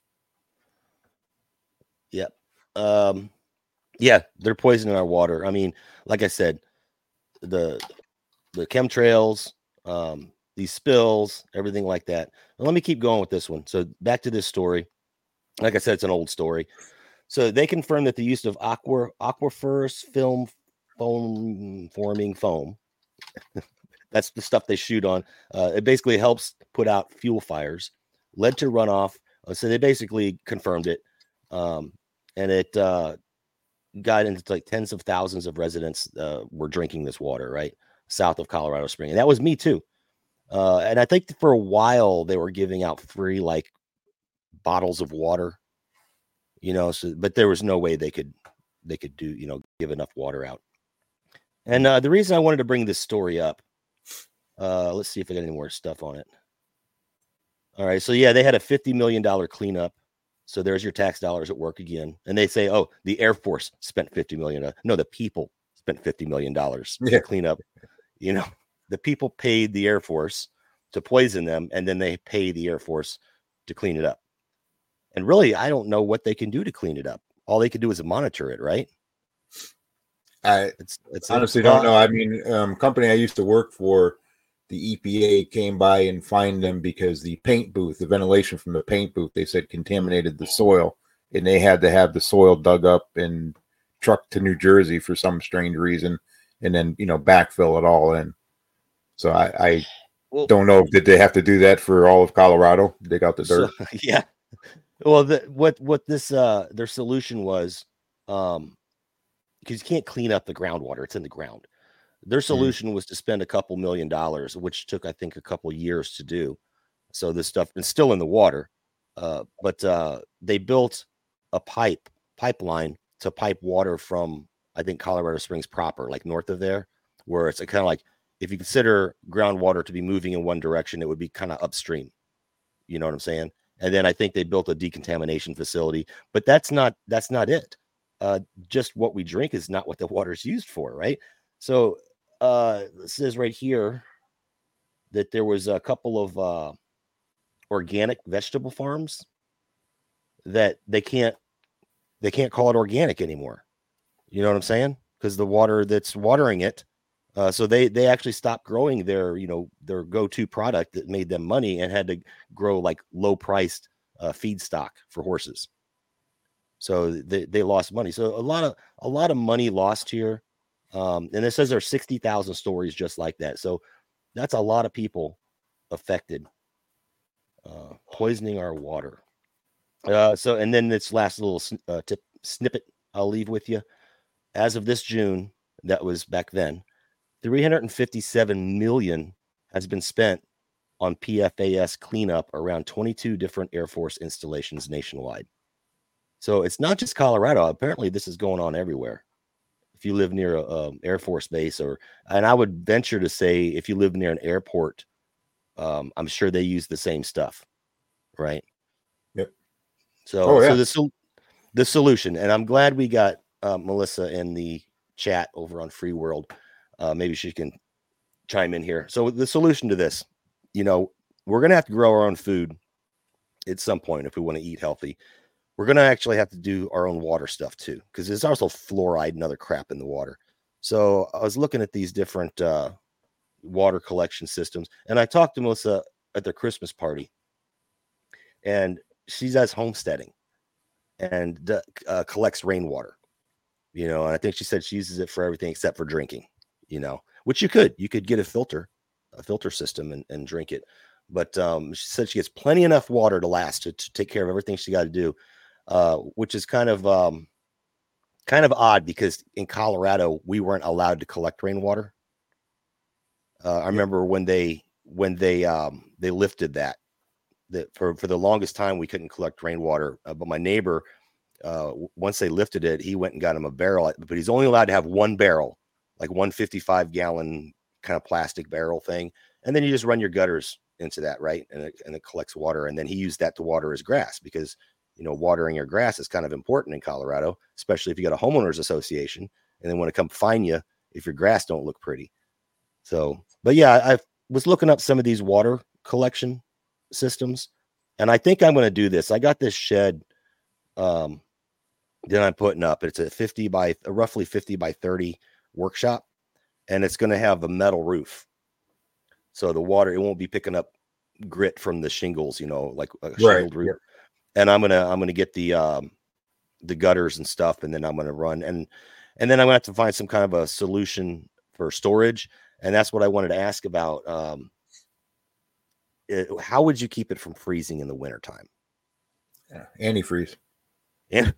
Yep. Yeah, they're poisoning our water. I mean, like I said, the chemtrails, these spills, everything like that. Well, let me keep going with this one. So back to this story. Like I said, it's an old story. So they confirmed that the use of aquifers forming foam. That's the stuff they shoot on. It basically helps put out fuel fires, led to runoff. So they basically confirmed it. And it got into like tens of thousands of residents were drinking this water, right? South of Colorado Springs. And that was me too. And I think for a while they were giving out free like bottles of water, but there was no way they could do, give enough water out. And the reason I wanted to bring this story up, let's see if I got any more stuff on it. All right. So yeah, they had a $50 million cleanup. So there's your tax dollars at work again. And they say, oh, the Air Force spent $50 million. No, the people spent $50 million to clean up. The people paid the Air Force to poison them, and then they pay the Air Force to clean it up. And really, I don't know what they can do to clean it up. All they can do is monitor it, right? I honestly don't know. I mean, company I used to work for, the EPA came by and fined them because the paint booth, the ventilation from the paint booth, they said contaminated the soil, and they had to have the soil dug up and trucked to New Jersey for some strange reason, and then backfill it all in. So I don't know. Did they have to do that for all of Colorado? Dig out the dirt? So, yeah. Well, what this their solution was, because you can't clean up the groundwater. It's in the ground. Their solution was to spend a couple $1 million, which took, I think, a couple years to do. So this stuff is still in the water. But they built a pipeline to pipe water from, I think, Colorado Springs proper, like north of there, where it's kind of like, if you consider groundwater to be moving in one direction, it would be kind of upstream. You know what I'm saying? And then I think they built a decontamination facility, but that's not it. Just what we drink is not what the water is used for, right? So it says right here that there was a couple of organic vegetable farms that they can't call it organic anymore. You know what I'm saying? Because the water that's watering it. So they actually stopped growing their go-to product that made them money and had to grow like low-priced feedstock for horses. So they lost money. So a lot of money lost here. And it says there's 60,000 stories just like that. So that's a lot of people affected. Poisoning our water. And then this last little snippet I'll leave with you. As of this June, that was back then, $357 million has been spent on PFAS cleanup around 22 different Air Force installations nationwide. So it's not just Colorado. Apparently, this is going on everywhere. If you live near a Air Force base, and I would venture to say if you live near an airport, I'm sure they use the same stuff, right? Yep. So the solution, and I'm glad we got Melissa in the chat over on Free World. Maybe she can chime in here. So the solution to this, we're going to have to grow our own food at some point if we want to eat healthy. We're going to actually have to do our own water stuff too, because there's also fluoride and other crap in the water. So I was looking at these different water collection systems, and I talked to Melissa at their Christmas party, and she does homesteading and collects rainwater, and I think she said she uses it for everything except for drinking, which you could get a filter system and drink it. But she said she gets plenty enough water to last to take care of everything she got to do, which is kind of odd because in Colorado, we weren't allowed to collect rainwater. I remember when they lifted that for the longest time, we couldn't collect rainwater. But my neighbor, once they lifted it, he went and got him a barrel, but he's only allowed to have one barrel, like 155-gallon kind of plastic barrel thing. And then you just run your gutters into that, right? And it collects water. And then he used that to water his grass because, watering your grass is kind of important in Colorado, especially if you got a homeowners association and they want to come fine you if your grass don't look pretty. So, but yeah, I was looking up some of these water collection systems, and I think I'm going to do this. I got this shed that I'm putting up. It's a roughly 50 by 30 workshop, and it's going to have a metal roof. So the water, it won't be picking up grit from the shingles, like a shingled roof. Yeah. And I'm gonna get the gutters and stuff, and then I'm gonna run and then I'm gonna have to find some kind of a solution for storage. And that's what I wanted to ask about. How would you keep it from freezing in the wintertime? Yeah, antifreeze. Yeah.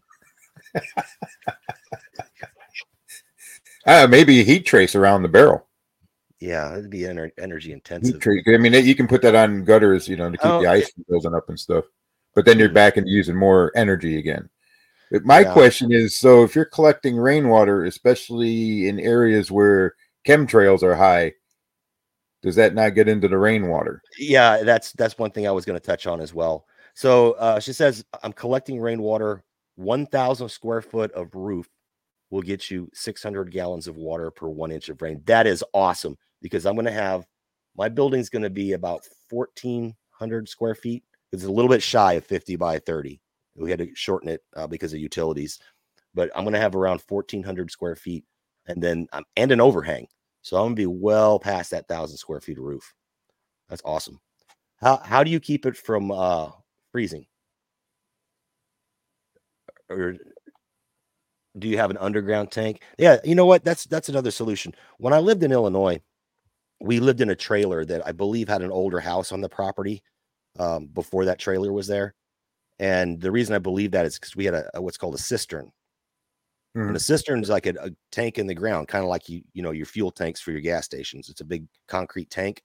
Maybe a heat trace around the barrel. Yeah, it'd be energy intensive. I mean, you can put that on gutters, to keep the ice from building up and stuff. But then you're back into using more energy again. But my question is, so if you're collecting rainwater, especially in areas where chemtrails are high, does that not get into the rainwater? Yeah, that's one thing I was going to touch on as well. So she says, I'm collecting rainwater. 1,000 square foot of roof will get you 600 gallons of water per 1 inch of rain. That is awesome because my building's going to be about 1,400 square feet. It's a little bit shy of 50 by 30. We had to shorten it because of utilities, but I'm going to have around 1,400 square feet and then and an overhang. So I'm going to be well past that 1,000 square feet of roof. That's awesome. How do you keep it from freezing? Or do you have an underground tank? Yeah, you know what? That's another solution. When I lived in Illinois, we lived in a trailer that I believe had an older house on the property before that trailer was there. And the reason I believe that is because we had what's called a cistern. And a cistern is like a tank in the ground, kind of like your fuel tanks for your gas stations. It's a big concrete tank.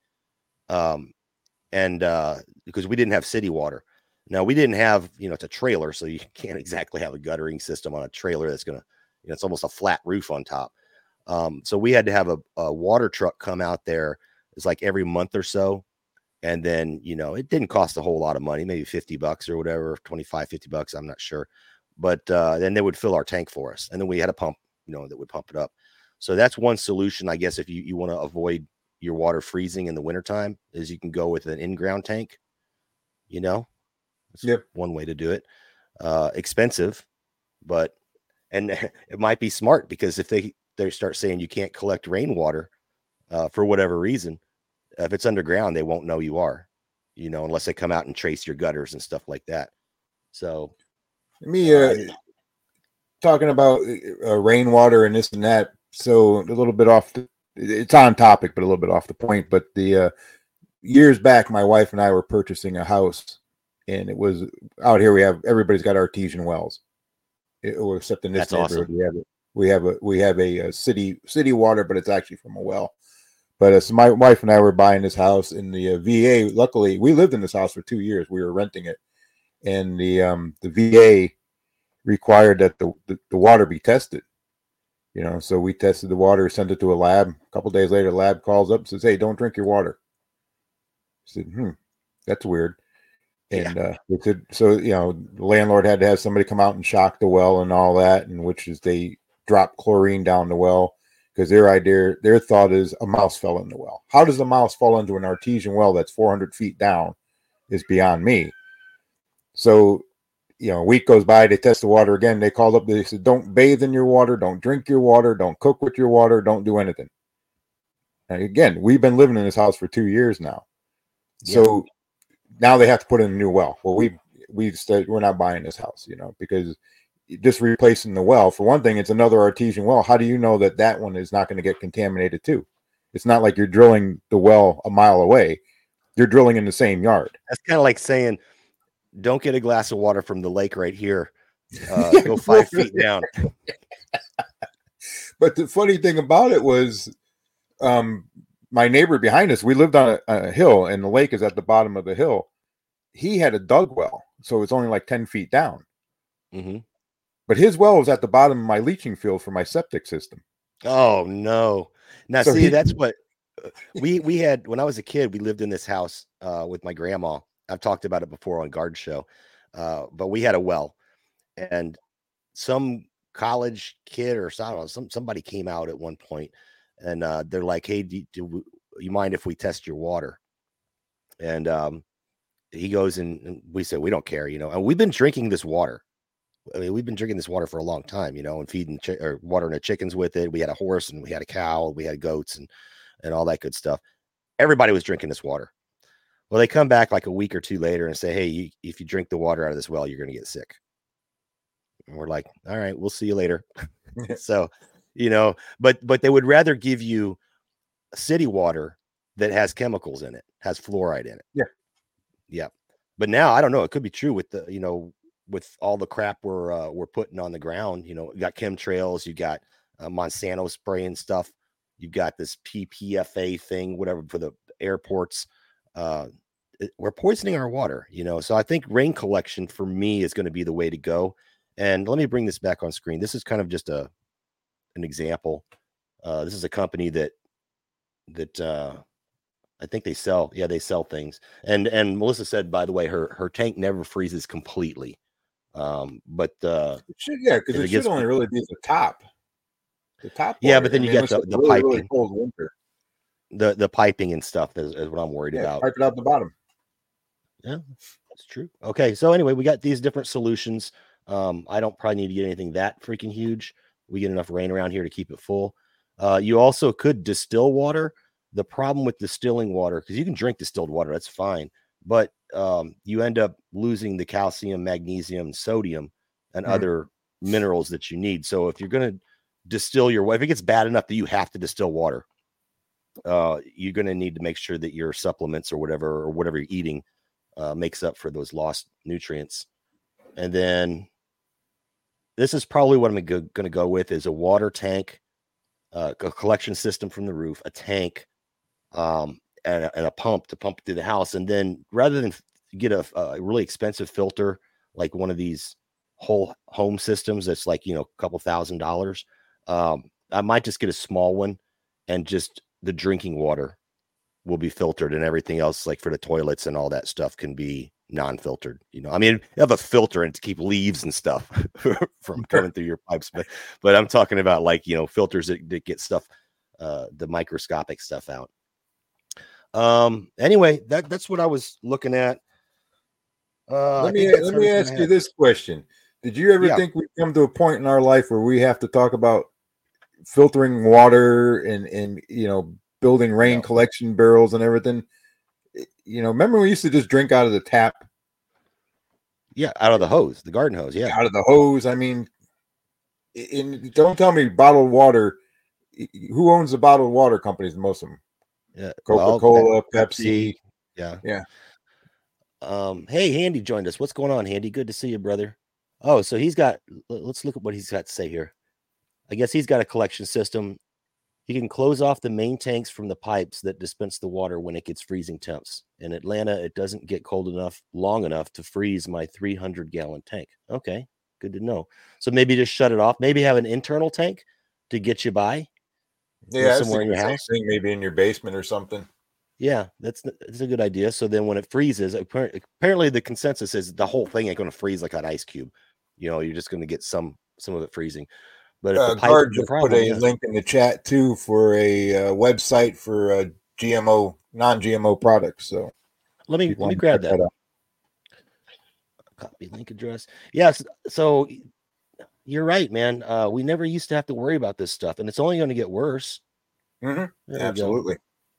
Because we didn't have city water. Now we didn't have, it's a trailer, so you can't exactly have a guttering system on a trailer that's going to, it's almost a flat roof on top. So we had to have a water truck come out there. It's like every month or so. And then, it didn't cost a whole lot of money, maybe $50 or whatever, $25-$50. I'm not sure. But then they would fill our tank for us. And then we had a pump, that would pump it up. So that's one solution, I guess, if you want to avoid your water freezing in the wintertime, is you can go with an in-ground tank. That's one way to do it. Expensive, and it might be smart, because if they start saying you can't collect rainwater for whatever reason, if it's underground, they won't know you are, unless they come out and trace your gutters and stuff like that. So talking about rainwater and this and that. So a little bit it's on topic, but a little bit off the point. But the years back, my wife and I were purchasing a house, and it was out here. Everybody's got artesian wells, except in this neighborhood. Awesome. We have a city water, but it's actually from a well. But so my wife and I were buying this house in the VA. Luckily, we lived in this house for 2 years. We were renting it, and the VA required that the water be tested. So we tested the water, sent it to a lab. A couple of days later, the lab calls up and says, "Hey, don't drink your water." I said, that's weird. And they said, so, the landlord had to have somebody come out and shock the well and all that, and which is they drop chlorine down the well, because their thought is a mouse fell in the well. How does a mouse fall into an artesian well that's 400 feet down is beyond me. So, a week goes by, they test the water again. They called up, they said, don't bathe in your water, don't drink your water, don't cook with your water, don't do anything. And again, we've been living in this house for 2 years now. So now they have to put in a new well. Well, we said we're not buying this house, because just replacing the well, for one thing, it's another artesian well. How do you know that one is not going to get contaminated too? It's not like you're drilling the well a mile away. You're drilling in the same yard. That's kind of like saying, don't get a glass of water from the lake right here. Go 5 feet down. But the funny thing about it was, my neighbor behind us, we lived on a hill, and the lake is at the bottom of the hill. He had a dug well, so it's only like 10 feet down. Mm-hmm. But his well was at the bottom of my leaching field for my septic system. Oh, no. Now, so that's what we had when I was a kid. We lived in this house with my grandma. I've talked about it before on Guard Show, but we had a well, and some college kid or somebody came out at one point, and they're like, "Hey, do you mind if we test your water?" And he goes, and we said, "We don't care," and we've been drinking this water. I mean, we've been drinking this water for a long time, and feeding or watering the chickens with it. We had a horse, and we had a cow, we had goats, and all that good stuff. Everybody was drinking this water. Well, they come back like a week or two later and say, "Hey, if you drink the water out of this well, you're going to get sick." And we're like, "All right, we'll see you later." So, but they would rather give you city water that has chemicals in it, has fluoride in it. Yeah. But now I don't know. It could be true with the, with all the crap we're putting on the ground. You got chemtrails, you got Monsanto spraying stuff, you got this PPFA thing, whatever, for the airports. We're poisoning our water, so I think rain collection for me is going to be the way to go. And let me bring this back on screen. This is kind of just an example. This is a company that I think they sell things. And Melissa said, by the way, her tank never freezes completely. But it should, because it should only really be the top. The top. Yeah, but then you get the really, piping. really cold winter. The piping and stuff is what I'm worried about. Pipe it out the bottom. Yeah, that's true. Okay, so anyway, we got these different solutions. I don't probably need to get anything that freaking huge. We get enough rain around here to keep it full. You also could distill water. The problem with distilling water, because you can drink distilled water, that's fine, but you end up losing the calcium, magnesium, sodium, and other minerals that you need. So if you're going to distill if it gets bad enough that you have to distill water, you're going to need to make sure that your supplements or whatever you're eating makes up for those lost nutrients. And then this is probably what I'm going to go with is a water tank, a collection system from the roof, a tank, and a pump to pump through the house. And then rather than get a really expensive filter, like one of these whole home systems, that's like, a couple $1,000. I might just get a small one, and just the drinking water will be filtered, and everything else, like for the toilets and all that stuff, can be non-filtered. I mean, you have a filter and to keep leaves and stuff from coming through your pipes, but I'm talking about like, filters that get stuff, the microscopic stuff out. Anyway, that's what I was looking at. Let me ask you this question. Did you ever think we'd come to a point in our life where we have to talk about filtering water and building rain collection barrels and everything? Remember we used to just drink out of the tap? Yeah, out of the hose, the garden hose. Yeah, out of the hose. I mean, don't tell me bottled water. Who owns the bottled water companies? Most of them. Yeah, Coca-Cola, Pepsi. Yeah. Hey, Handy joined us. What's going on, Handy? Good to see you, brother. Oh, so let's look at what he's got to say here. I guess he's got a collection system. He can close off the main tanks from the pipes that dispense the water when it gets freezing temps. In Atlanta, it doesn't get cold enough, long enough to freeze my 300-gallon tank. Okay, good to know. So maybe just shut it off. Maybe have an internal tank to get you by. Yeah, somewhere in your house. Maybe in your basement or something. Yeah, that's a good idea. So then when it freezes, apparently the consensus is the whole thing ain't going to freeze like an ice cube. You're just going to get some of it freezing. But if the Guard just put a link in the chat too for a website for non-GMO products. So let me grab that. Copy link address. Yes. So you're right, man. We never used to have to worry about this stuff, and it's only going to get worse. Mm-hmm. Absolutely.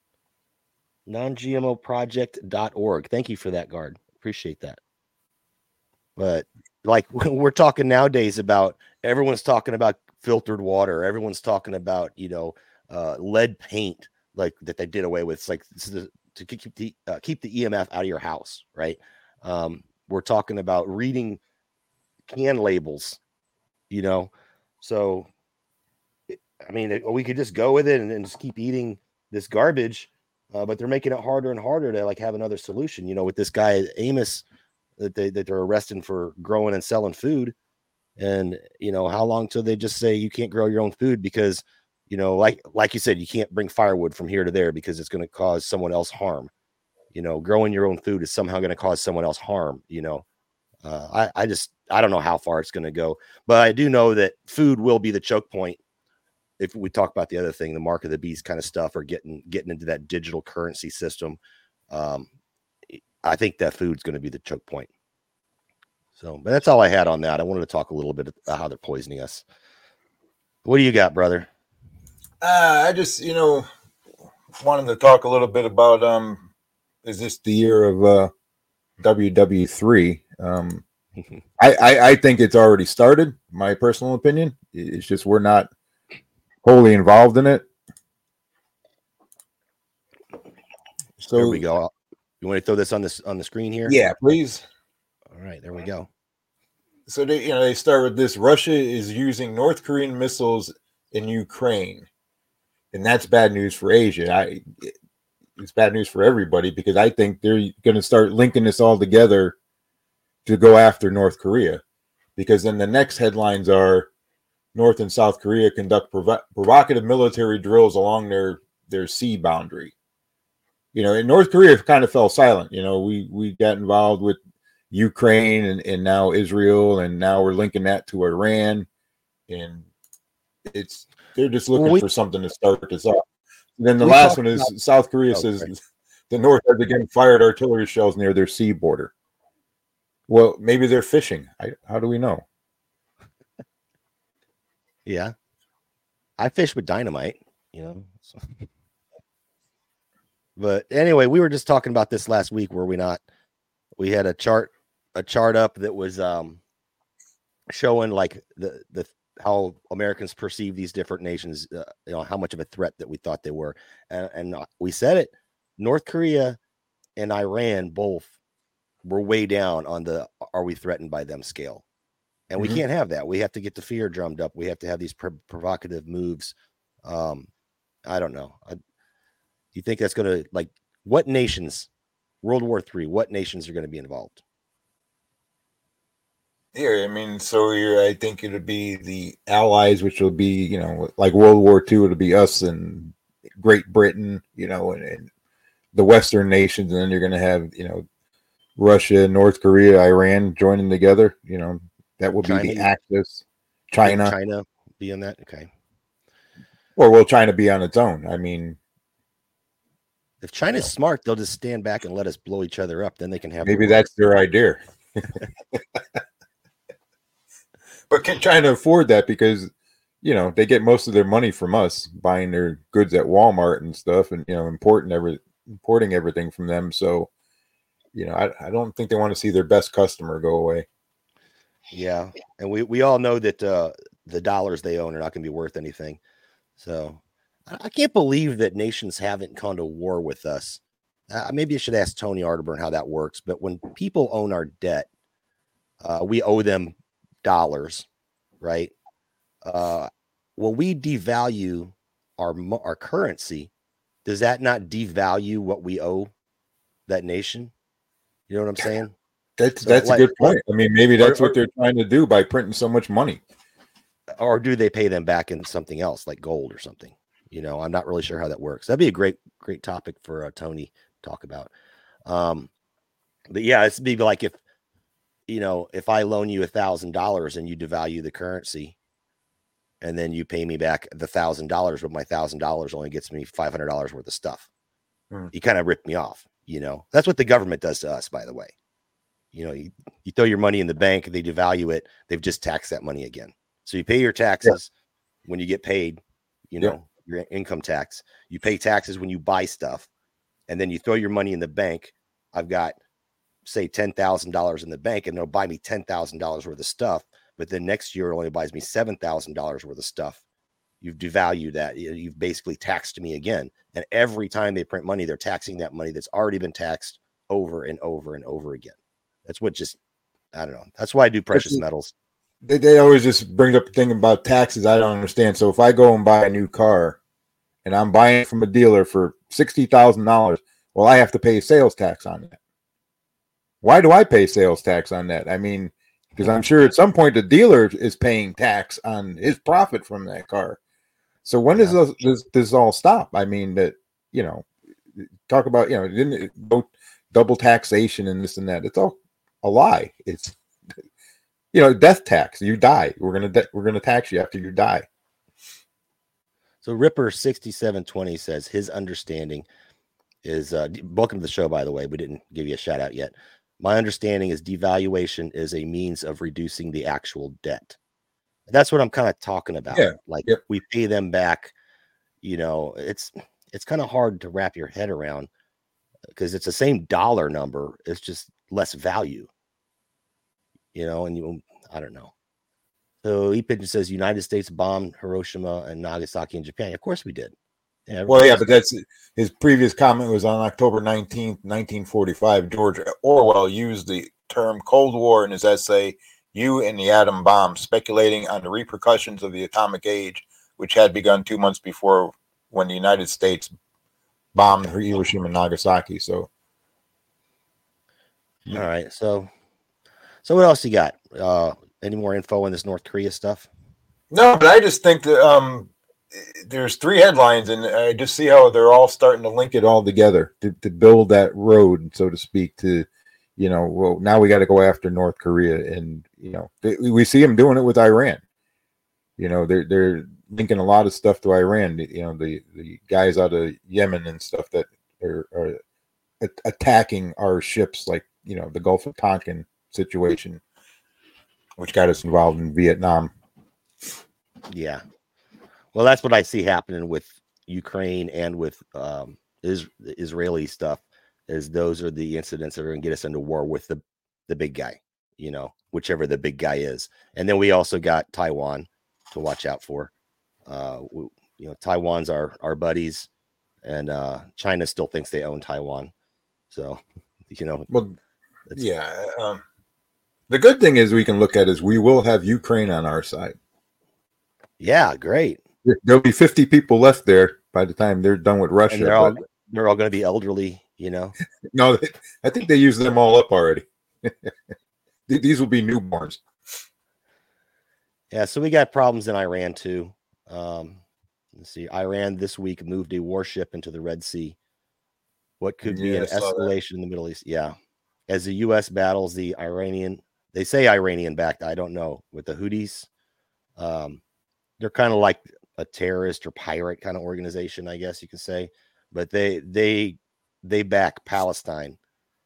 Non-GMOproject.org. Thank you for that, Guard. Appreciate that. But like we're talking nowadays about, everyone's talking about filtered water. Everyone's talking about, lead paint, like that they did away with. It's like to keep the EMF out of your house, right? We're talking about reading can labels, So, I mean, we could just go with it and just keep eating this garbage. But they're making it harder and harder to like have another solution. With this guy Amos that they're arresting for growing and selling food, and how long till they just say you can't grow your own food because like you said, you can't bring firewood from here to there because it's going to cause someone else harm. Growing your own food is somehow going to cause someone else harm. I don't know how far it's going to go, but I do know that food will be the choke point. If we talk about the other thing, the mark of the beast kind of stuff, or getting into that digital currency system, I think that food's going to be the choke point. So, but that's all I had on that. I wanted to talk a little bit about how they're poisoning us. What do you got, brother? I just, wanted to talk a little bit about, is this the year of WW3? I think it's already started, my personal opinion. It's just we're not wholly involved in it. So there we go. You want to throw this on the screen here? Yeah, please. All right, there we go. So they start with this: Russia is using North Korean missiles in Ukraine, and that's bad news for Asia. It's bad news for everybody, because I think they're going to start linking this all together to go after North Korea, because then the next headlines are North and South Korea conduct provocative military drills along their sea boundary. And North Korea kind of fell silent. We got involved with Ukraine and now Israel, and now we're linking that to Iran, and they're just looking for something to start this off. And then the last one is South Korea says the North has again fired artillery shells near their sea border. Well, maybe they're fishing. How do we know? Yeah, I fish with dynamite, So. But anyway, we were just talking about this last week, were we not? We had a chart up that was showing like the how Americans perceive these different nations, how much of a threat that we thought they were, and we said it. North Korea and Iran both were way down on the "are we threatened by them" scale. And we can't have that. We have to get the fear drummed up. We have to have these provocative moves. I don't know. Do you think that's going to, like, what nations, World War III, what nations are going to be involved? Yeah, I mean, so I think it'll be the Allies, which will be, you know, like World War II, it'll be us and Great Britain, you know, and the Western nations. And then you're going to have, you know, Russia, North Korea, Iran joining together. You know, that will be the Axis. China be in that? Okay. Or will China be on its own? I mean, if China's smart, they'll just stand back and let us blow each other up. Then they can have. Maybe that's their idea. But can China afford that? Because, you know, they get most of their money from us buying their goods at Walmart and stuff, and, you know, importing everything from them. So, you know, I don't think they want to see their best customer go away. Yeah, and we all know that the dollars they own are not going to be worth anything. So I can't believe that nations haven't gone to war with us. Maybe I should ask Tony Arterburn how that works. But when people own our debt, we owe them dollars, right? When we devalue our currency, does that not devalue what we owe that nation? You know what I'm saying? That's a good point. I mean, maybe that's what they're trying to do by printing so much money. Or do they pay them back in something else like gold or something? You know, I'm not really sure how that works. That'd be a great topic for Tony to talk about. But yeah, it'd be like if, you know, if I loan you $1,000 and you devalue the currency, and then you pay me back the $1,000, but my $1,000 only gets me $500 worth of stuff. You kind of ripped me off. You know, that's what the government does to us, by the way. You know, you throw your money in the bank, they devalue it, they've just taxed that money again. So you pay your taxes when you get paid, you know, your income tax. You pay taxes when you buy stuff, and then you throw your money in the bank. I've got, say, $10,000 in the bank, and they'll buy me $10,000 worth of stuff. But then next year it only buys me $7,000 worth of stuff. You've devalued that. You've basically taxed me again. And every time they print money, they're taxing that money that's already been taxed over and over and over again. That's what I don't know. That's why I do precious metals. They always just bring up the thing about taxes. I don't understand. So if I go and buy a new car and I'm buying it from a dealer for $60,000, well, I have to pay sales tax on that. Why do I pay sales tax on that? I mean, because I'm sure at some point the dealer is paying tax on his profit from that car. So when does this all stop? I mean, that, you know, talk about, you know, double taxation and this and that. It's all a lie. It's, you know, death tax. You die. We're gonna tax you after you die. So Ripper 6720 says his understanding is welcome to the show, by the way. We didn't give you a shout out yet. My understanding is devaluation is a means of reducing the actual debt. That's what I'm kind of talking about. Yeah. Like we pay them back. You know, it's kind of hard to wrap your head around because it's the same dollar number. It's just less value. You know, and I don't know. So E-Pigeon says United States bombed Hiroshima and Nagasaki in Japan. Of course we did. Yeah, well, yeah, but that's his previous comment was on October 19th, 1945. George Orwell used the term Cold War in his essay, You and the Atom Bomb, speculating on the repercussions of the atomic age, which had begun 2 months before when the United States bombed Hiroshima and Nagasaki. So, all right. So what else you got? Any more info on this North Korea stuff? No, but I just think that there's 3 headlines, and I just see how they're all starting to link it all together to build that road, so to speak, to, you know, well, now we got to go after North Korea. And, you know, we see them doing it with Iran. You know, they're linking a lot of stuff to Iran. You know, the guys out of Yemen and stuff that are attacking our ships, like, you know, the Gulf of Tonkin situation, which got us involved in Vietnam. Yeah. Well, that's what I see happening with Ukraine and with Israeli stuff, is those are the incidents that are going to get us into war with the big guy, you know, whichever the big guy is. And then we also got Taiwan to watch out for. You know, Taiwan's our buddies, and China still thinks they own Taiwan. So, you know, well, yeah. The good thing is we can look at is we will have Ukraine on our side. Yeah, great. There'll be 50 people left there by the time they're done with Russia. And they're all going to be elderly, you know. No, I think they used them all up already. These will be newborns. Yeah, so we got problems in Iran too. Let's see. Iran this week moved a warship into the Red Sea. What could be an escalation in the Middle East? Yeah. As the U.S. battles the Iranian, they say Iranian-backed, I don't know, with the Houthis. They're kind of like a terrorist or pirate kind of organization, I guess you could say. But they back Palestine.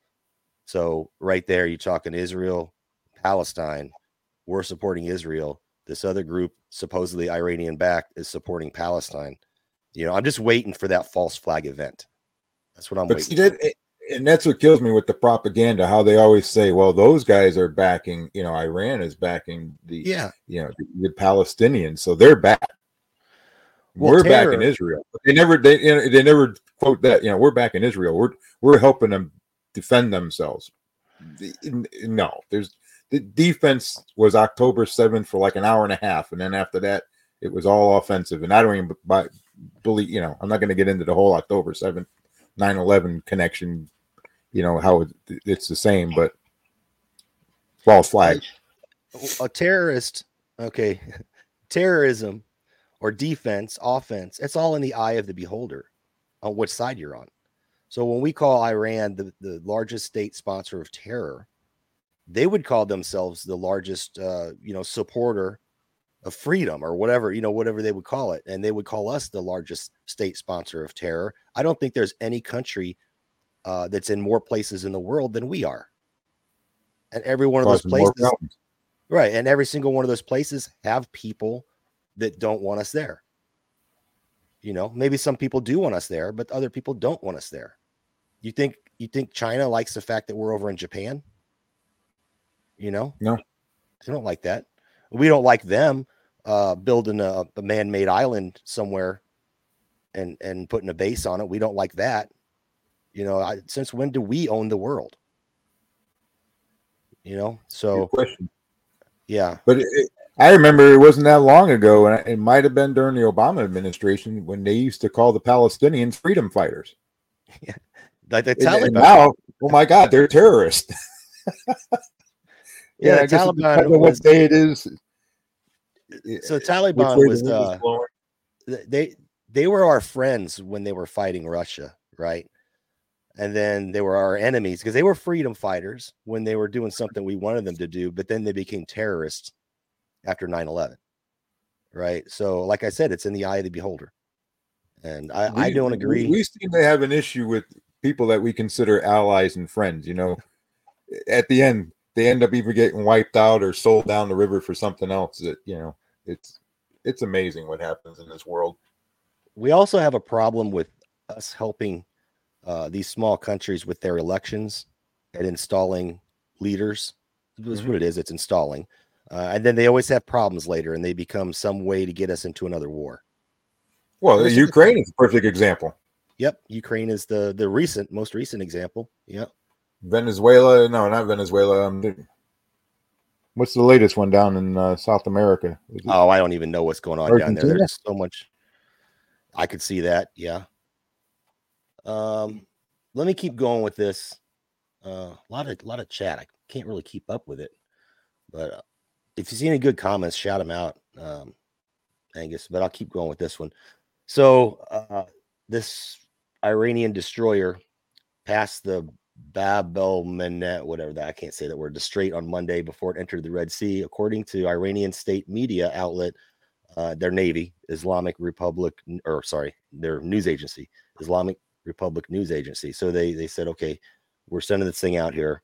So right there, you're talking Israel, Palestine. We're supporting Israel. This other group, supposedly Iranian-backed, is supporting Palestine. You know, I'm just waiting for that false flag event. That's what I'm waiting for. And that's what kills me with the propaganda, how they always say, well, those guys are backing, you know, Iran is backing the Palestinians. So they're back. Well, we're backing Israel. They never quote that, you know, we're backing Israel. We're helping them defend themselves. No, the defense was October 7th for like an hour and a half. And then after that, it was all offensive. And I don't even believe, you know, I'm not going to get into the whole October 7th, 9/11 connection, you know, how it's the same, but false flag. A terrorist, okay, terrorism or defense, offense, it's all in the eye of the beholder on which side you're on. So when we call Iran the largest state sponsor of terror, they would call themselves the largest, supporter of freedom or whatever, whatever they would call it. And they would call us the largest state sponsor of terror. I don't think there's any country that's in more places in the world than we are. And every one of those places, right. And every single one of those places have people that don't want us there. You know, maybe some people do want us there, but other people don't want us there. You think China likes the fact that we're over in Japan? You know, no, they don't like that. We don't like them building a man-made island somewhere and putting a base on it. We don't like that. You know, since when do we own the world? You know, so good question. Yeah, but I remember it wasn't that long ago, and it might have been during the Obama administration when they used to call the Palestinians freedom fighters. Yeah, like the Taliban. And now, oh my God, they're terrorists. Yeah, the Taliban was, what day it is. So Taliban was they were our friends when they were fighting Russia, right? And then they were our enemies because they were freedom fighters when they were doing something we wanted them to do, but then they became terrorists after 9/11, right? So, like I said, it's in the eye of the beholder, and I don't agree. We seem to have an issue with people that we consider allies and friends. You know, at the end, they end up either getting wiped out or sold down the river for something else. That, you know, it's amazing what happens in this world. We also have a problem with us helping these small countries with their elections and installing leaders. That's what it is. It's installing. And then they always have problems later, and they become some way to get us into another war. Well, Ukraine is a perfect example. Yep. Ukraine is the most recent example. Yep. Venezuela. No, not Venezuela. What's the latest one down in South America? Oh, I don't even know what's going on down there. There's so much. I could see that. Yeah. Let me keep going with this. A lot of chat. I can't really keep up with it, but if you see any good comments, shout them out, Angus. But I'll keep going with this one. So this Iranian destroyer passed the Bab el-Mandeb, whatever that, I can't say that word, the strait on Monday before it entered the Red Sea, according to Iranian state media outlet, their Navy, Islamic Republic, their news agency, Islamic Republic News Agency. So they said, okay, we're sending this thing out here.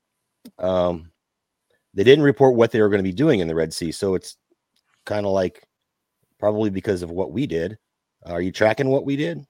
They didn't report what they were going to be doing in the Red Sea. So it's kind of like probably because of what we did. Are you tracking what we did?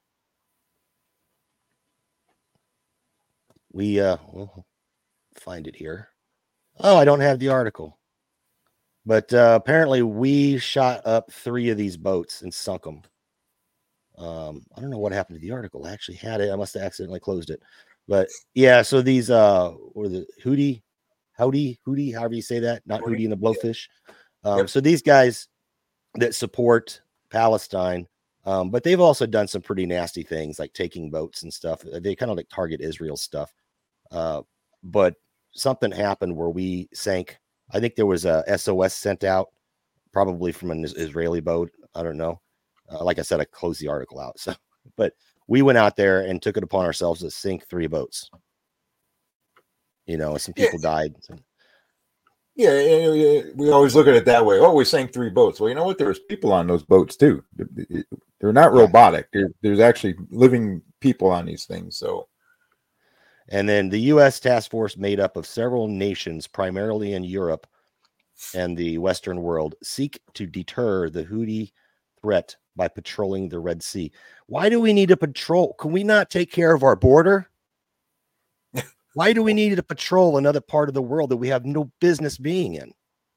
We'll find it here. Oh, I don't have the article. But apparently we shot up 3 of these boats and sunk them. I don't know what happened to the article. I actually had it. I must have accidentally closed it. But yeah, so these were the Houthi, however you say that, not Houthi and the Blowfish. Yep. So these guys that support Palestine, but they've also done some pretty nasty things like taking boats and stuff. They kind of like target Israel stuff. But something happened where we sank. I think there was a SOS sent out, probably from an Israeli boat. I don't know. Like I said, I closed the article out. So, but we went out there and took it upon ourselves to sink 3 boats. You know, some people died. So. Yeah, we always look at it that way. Oh, we sank 3 boats. Well, you know what? There was people on those boats too. They're not robotic. There's actually living people on these things. So, and then the U.S. task force, made up of several nations, primarily in Europe and the Western world, seek to deter the Houthi threat by patrolling the Red Sea. Why do we need to patrol? Can we not take care of our border? Why do we need to patrol another part of the world that we have no business being in?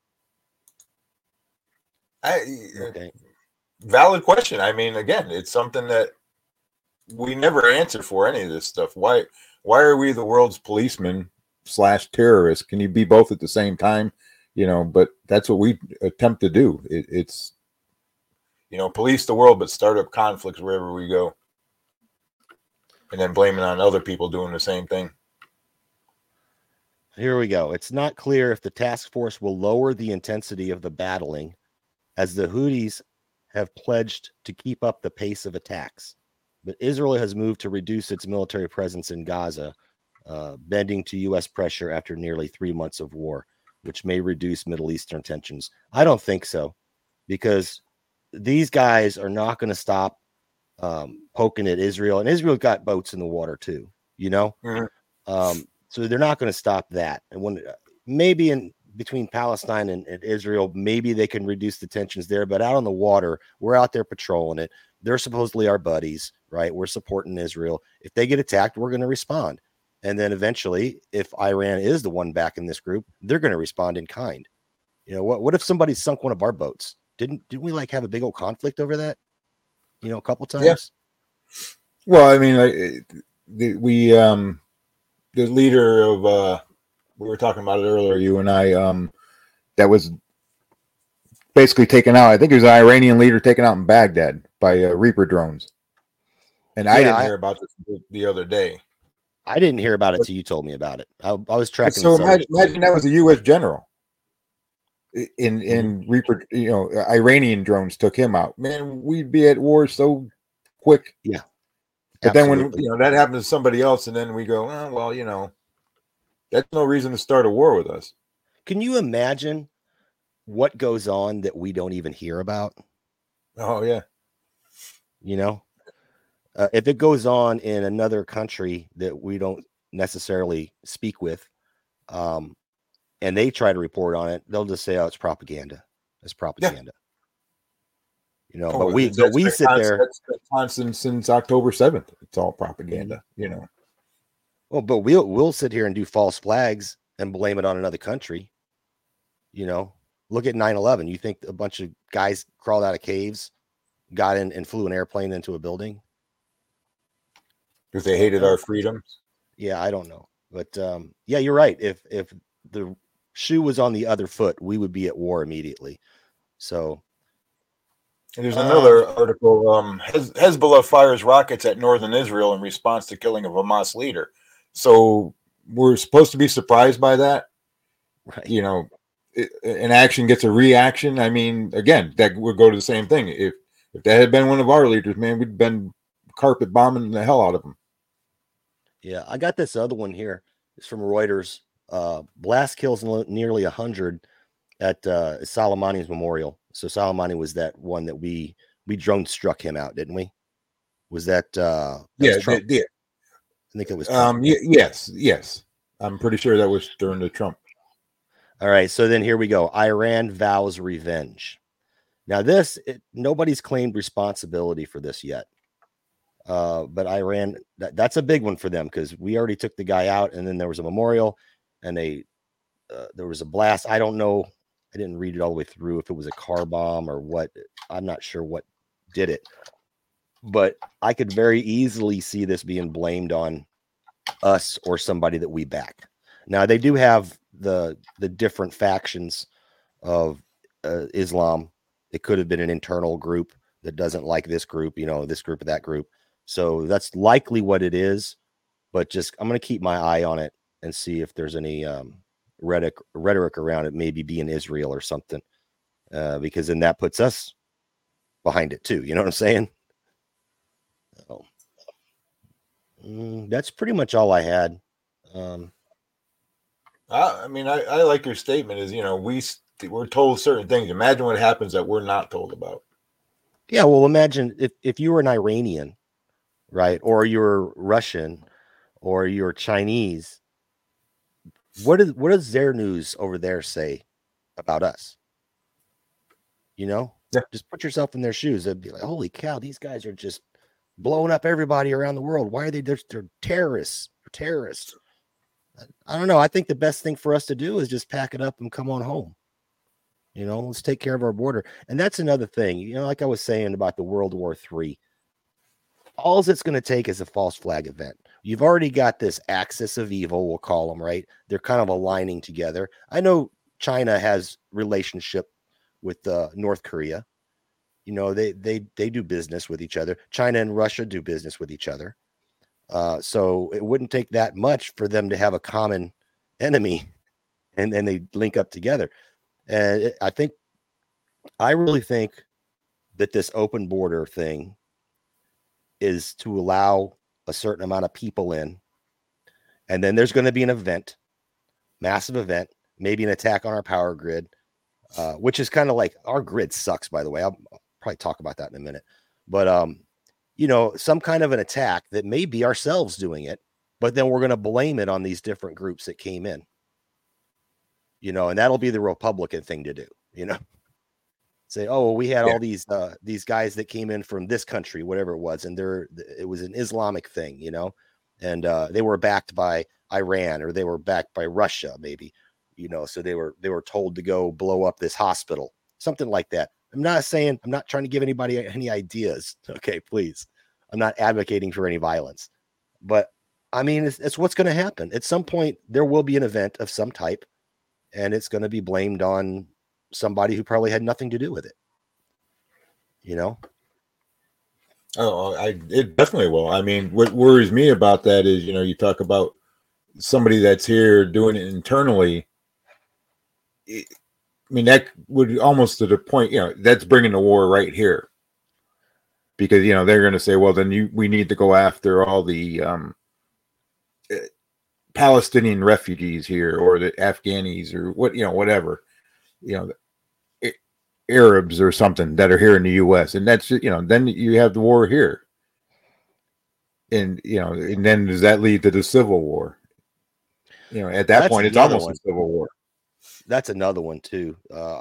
Okay. Valid question. I mean, again, it's something that we never answer for any of this stuff. Why are we the world's policemen / terrorists? Can you be both at the same time? You know, but that's what we attempt to do. It's, you know, police the world, but start up conflicts wherever we go. And then blame it on other people doing the same thing. Here we go. It's not clear if the task force will lower the intensity of the battling, as the Houthis have pledged to keep up the pace of attacks. But Israel has moved to reduce its military presence in Gaza, bending to U.S. pressure after nearly 3 months of war, which may reduce Middle Eastern tensions. I don't think so, because these guys are not going to stop poking at Israel. And Israel got boats in the water too, you know? Mm-hmm. So they're not going to stop that. And when maybe in between Palestine and Israel, maybe they can reduce the tensions there. But out on the water, we're out there patrolling it. They're supposedly our buddies, right? We're supporting Israel. If they get attacked, we're going to respond. And then eventually, if Iran is the one back in this group, they're going to respond in kind. You know, what if somebody sunk one of our boats? Didn't we like have a big old conflict over that? You know, a couple times. Yeah. Well, I mean, the leader of we were talking about it earlier, you and I, that was basically taken out. I think it was an Iranian leader taken out in Baghdad by Reaper drones. And I didn't hear about this the other day. I didn't hear about it till you told me about it. I was tracking. So imagine that was a U.S. general. In Reaper, you know, Iranian drones took him out. Man, we'd be at war so quick. Yeah. But absolutely. Then when, you know, that happens to somebody else, and then we go, oh, well, you know, that's no reason to start a war with us. Can you imagine what goes on that we don't even hear about? Oh, yeah. You know, if it goes on in another country that we don't necessarily speak with, and they try to report on it, they'll just say, oh, it's propaganda. It's propaganda. Yeah. You know, but we sit there. That's constant since October 7th. It's all propaganda, you know. Well, but we'll sit here and do false flags and blame it on another country. You know, look at 9/11. You think a bunch of guys crawled out of caves, got in and flew an airplane into a building? Because they hated our freedoms? Yeah, I don't know. But yeah, you're right. If the shoe was on the other foot, we would be at war immediately. So. And there's another article. Hezbollah fires rockets at northern Israel in response to killing of Hamas leader. So we're supposed to be surprised by that. Right. You know, an action gets a reaction. I mean, again, that would go to the same thing. If that had been one of our leaders, man, we'd been carpet bombing the hell out of them. Yeah, I got this other one here. It's from Reuters. Blast kills nearly 100 at Soleimani's memorial. So Soleimani was that one that we drone struck him out, didn't we? Was that? Yeah, Trump? Yeah. I think it was. Trump. Yes. I'm pretty sure that was during the Trump. All right, so then here we go. Iran vows revenge. Now nobody's claimed responsibility for this yet. But Iran, that's a big one for them because we already took the guy out, and then there was a memorial, and there was a blast. I don't know. I didn't read it all the way through if it was a car bomb or what. I'm not sure what did it, but I could very easily see this being blamed on us or somebody that we back. Now they do have the different factions of Islam. It could have been an internal group that doesn't like this group, this group or that group. So that's likely what it is. But just I'm going to keep my eye on it and see if there's any rhetoric around it, maybe being Israel or something, because then that puts us behind it too. You know what I'm saying? So, that's pretty much all I had. I mean, I like your statement is, we're told certain things. Imagine what happens that we're not told about. Yeah, well, imagine if you were an Iranian, right, or you're Russian, or you're Chinese. What does their news over there say about us? Yeah. Just put yourself in their shoes. They'd be like, "Holy cow, these guys are just blowing up everybody around the world. Why are they? They're terrorists. They're terrorists." I don't know. I think the best thing for us to do is just pack it up and come on home. Let's take care of our border. And that's another thing, like I was saying about the World War III, all it's going to take is a false flag event. You've already got this axis of evil, we'll call them, right? They're kind of aligning together. I know China has relationship with North Korea. They do business with each other. China and Russia do business with each other. So it wouldn't take that much for them to have a common enemy and then they link up together. And I really think that this open border thing is to allow a certain amount of people in. And then there's going to be an event, massive event, maybe an attack on our power grid, which is kind of like our grid sucks, by the way. I'll probably talk about that in a minute. But, some kind of an attack that may be ourselves doing it, but then we're going to blame it on these different groups that came in. And that'll be the Republican thing to do, say, oh, well, we had all these guys that came in from this country, whatever it was. And it was an Islamic thing, and they were backed by Iran or they were backed by Russia, maybe, so they were told to go blow up this hospital, something like that. I'm not trying to give anybody any ideas. Okay, please. I'm not advocating for any violence, but I mean, it's what's going to happen. At some point, there will be an event of some type. And it's going to be blamed on somebody who probably had nothing to do with it. Oh, it definitely will. I mean, what worries me about that is, you talk about somebody that's here doing it internally. I mean, that would almost to the point, that's bringing the war right here. Because, they're going to say, well, then we need to go after all the Palestinian refugees here, or the Afghanis, or whatever, Arabs or something that are here in the U.S. And that's, then you have the war here. And, and then does that lead to the Civil War? At that point, it's almost a civil war. That's another one too.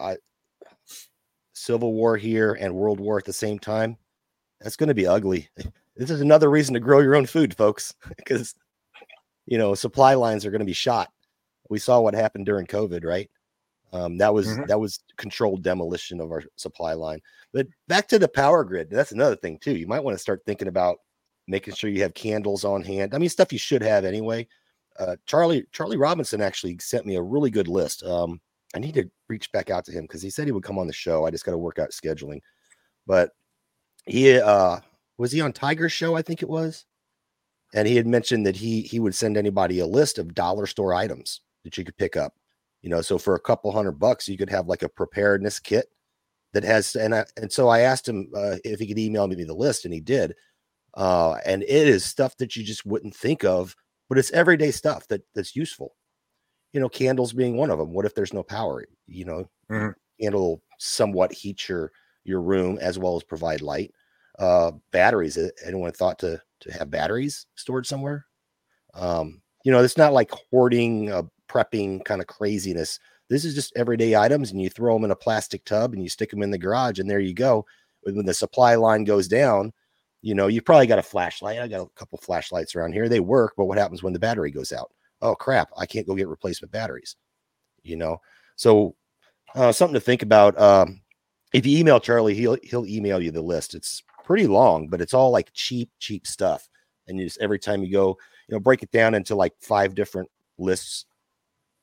Civil War here and World War at the same time. That's going to be ugly. This is another reason to grow your own food, folks, because supply lines are going to be shot. We saw what happened during COVID, right? That was controlled demolition of our supply line. But back to the power grid. That's another thing too. You might want to start thinking about making sure you have candles on hand. I mean, stuff you should have anyway. Charlie Robinson actually sent me a really good list. I need to reach back out to him because he said he would come on the show. I just got to work out scheduling. But he was he on Tiger's show? I think it was. And he had mentioned that he would send anybody a list of dollar store items that you could pick up. So for a couple $100, you could have like a preparedness kit that has, and so I asked him if he could email me the list, and he did. And it is stuff that you just wouldn't think of, but it's everyday stuff that's useful. Candles being one of them. What if there's no power? Candle somewhat heat your room as well as provide light. Batteries. Anyone thought to have batteries stored somewhere? It's not like hoarding, prepping kind of craziness. This is just everyday items, and you throw them in a plastic tub and you stick them in the garage, and there you go. When the supply line goes down, you probably got a flashlight. I got a couple flashlights around here. They work, but what happens when the battery goes out? Oh crap, I can't go get replacement batteries. So something to think about. If you email Charlie, he'll email you the list. It's pretty long, but it's all like cheap stuff. And you just, every time you go, break it down into like 5 different lists,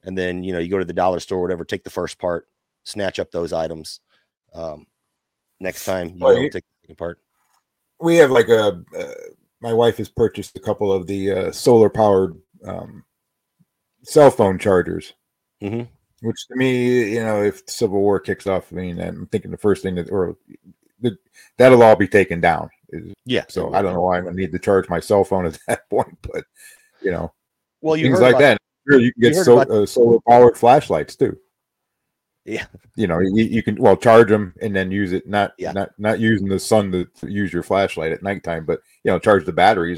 and then you go to the dollar store, or whatever, take the first part, snatch up those items. Next time you go take the second part. We have like my wife has purchased a couple of the solar powered cell phone chargers, which to me, if the Civil War kicks off, I'm thinking the first thing that'll all be taken down. So I don't know why I'm going to need to charge my cell phone at that point, but well, things like that. Sure, you can get solar powered flashlights too. Yeah, you can charge them and then use it. Not using the sun to use your flashlight at nighttime, but charge the batteries.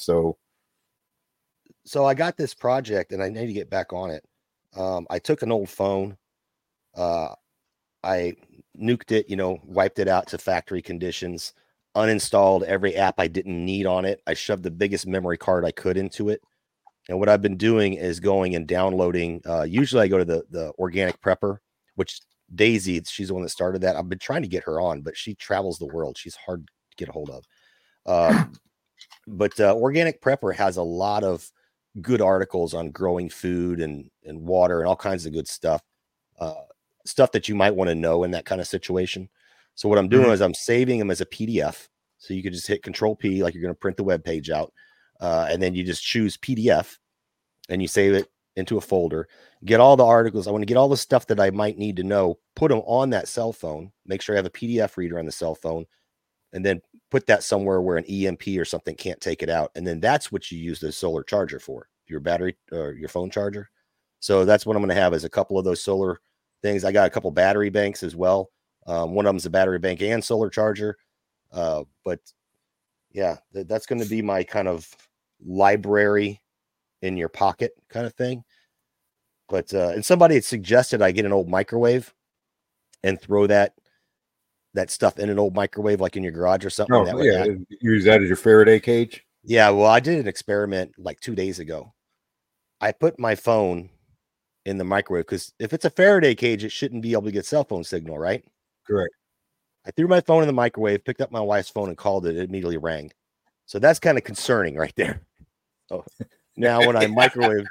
So I got this project and I need to get back on it. I took an old phone, I nuked it, wiped it out to factory conditions, uninstalled every app I didn't need on it. I shoved the biggest memory card I could into it. And what I've been doing is going and downloading. Usually I go to the Organic Prepper, which Daisy, she's the one that started that. I've been trying to get her on, but she travels the world. She's hard to get a hold of. But Organic Prepper has a lot of good articles on growing food and water and all kinds of good stuff. Stuff that you might want to know in that kind of situation. So what I'm doing is I'm saving them as a PDF. So you could just hit Control P, like you're going to print the web page out. And then you just choose PDF and you save it into a folder, get all the articles. I want to get all the stuff that I might need to know, put them on that cell phone, make sure I have a PDF reader on the cell phone, and then put that somewhere where an EMP or something can't take it out. And then that's what you use the solar charger for, your battery or your phone charger. So that's what I'm going to have is a couple of those solar things. I got a couple battery banks as well. One of them is a battery bank and solar charger. But yeah, that's going to be my kind of library in your pocket kind of thing. But and somebody had suggested I get an old microwave and throw that stuff in an old microwave, like in your garage or something. Oh, yeah, use that as your Faraday cage. Yeah, well, I did an experiment like 2 days ago. I put my phone in the microwave because if it's a Faraday cage, it shouldn't be able to get cell phone signal, right? Correct. I threw my phone in the microwave, picked up my wife's phone and called it. It immediately rang. So that's kind of concerning right there. So now when I microwave,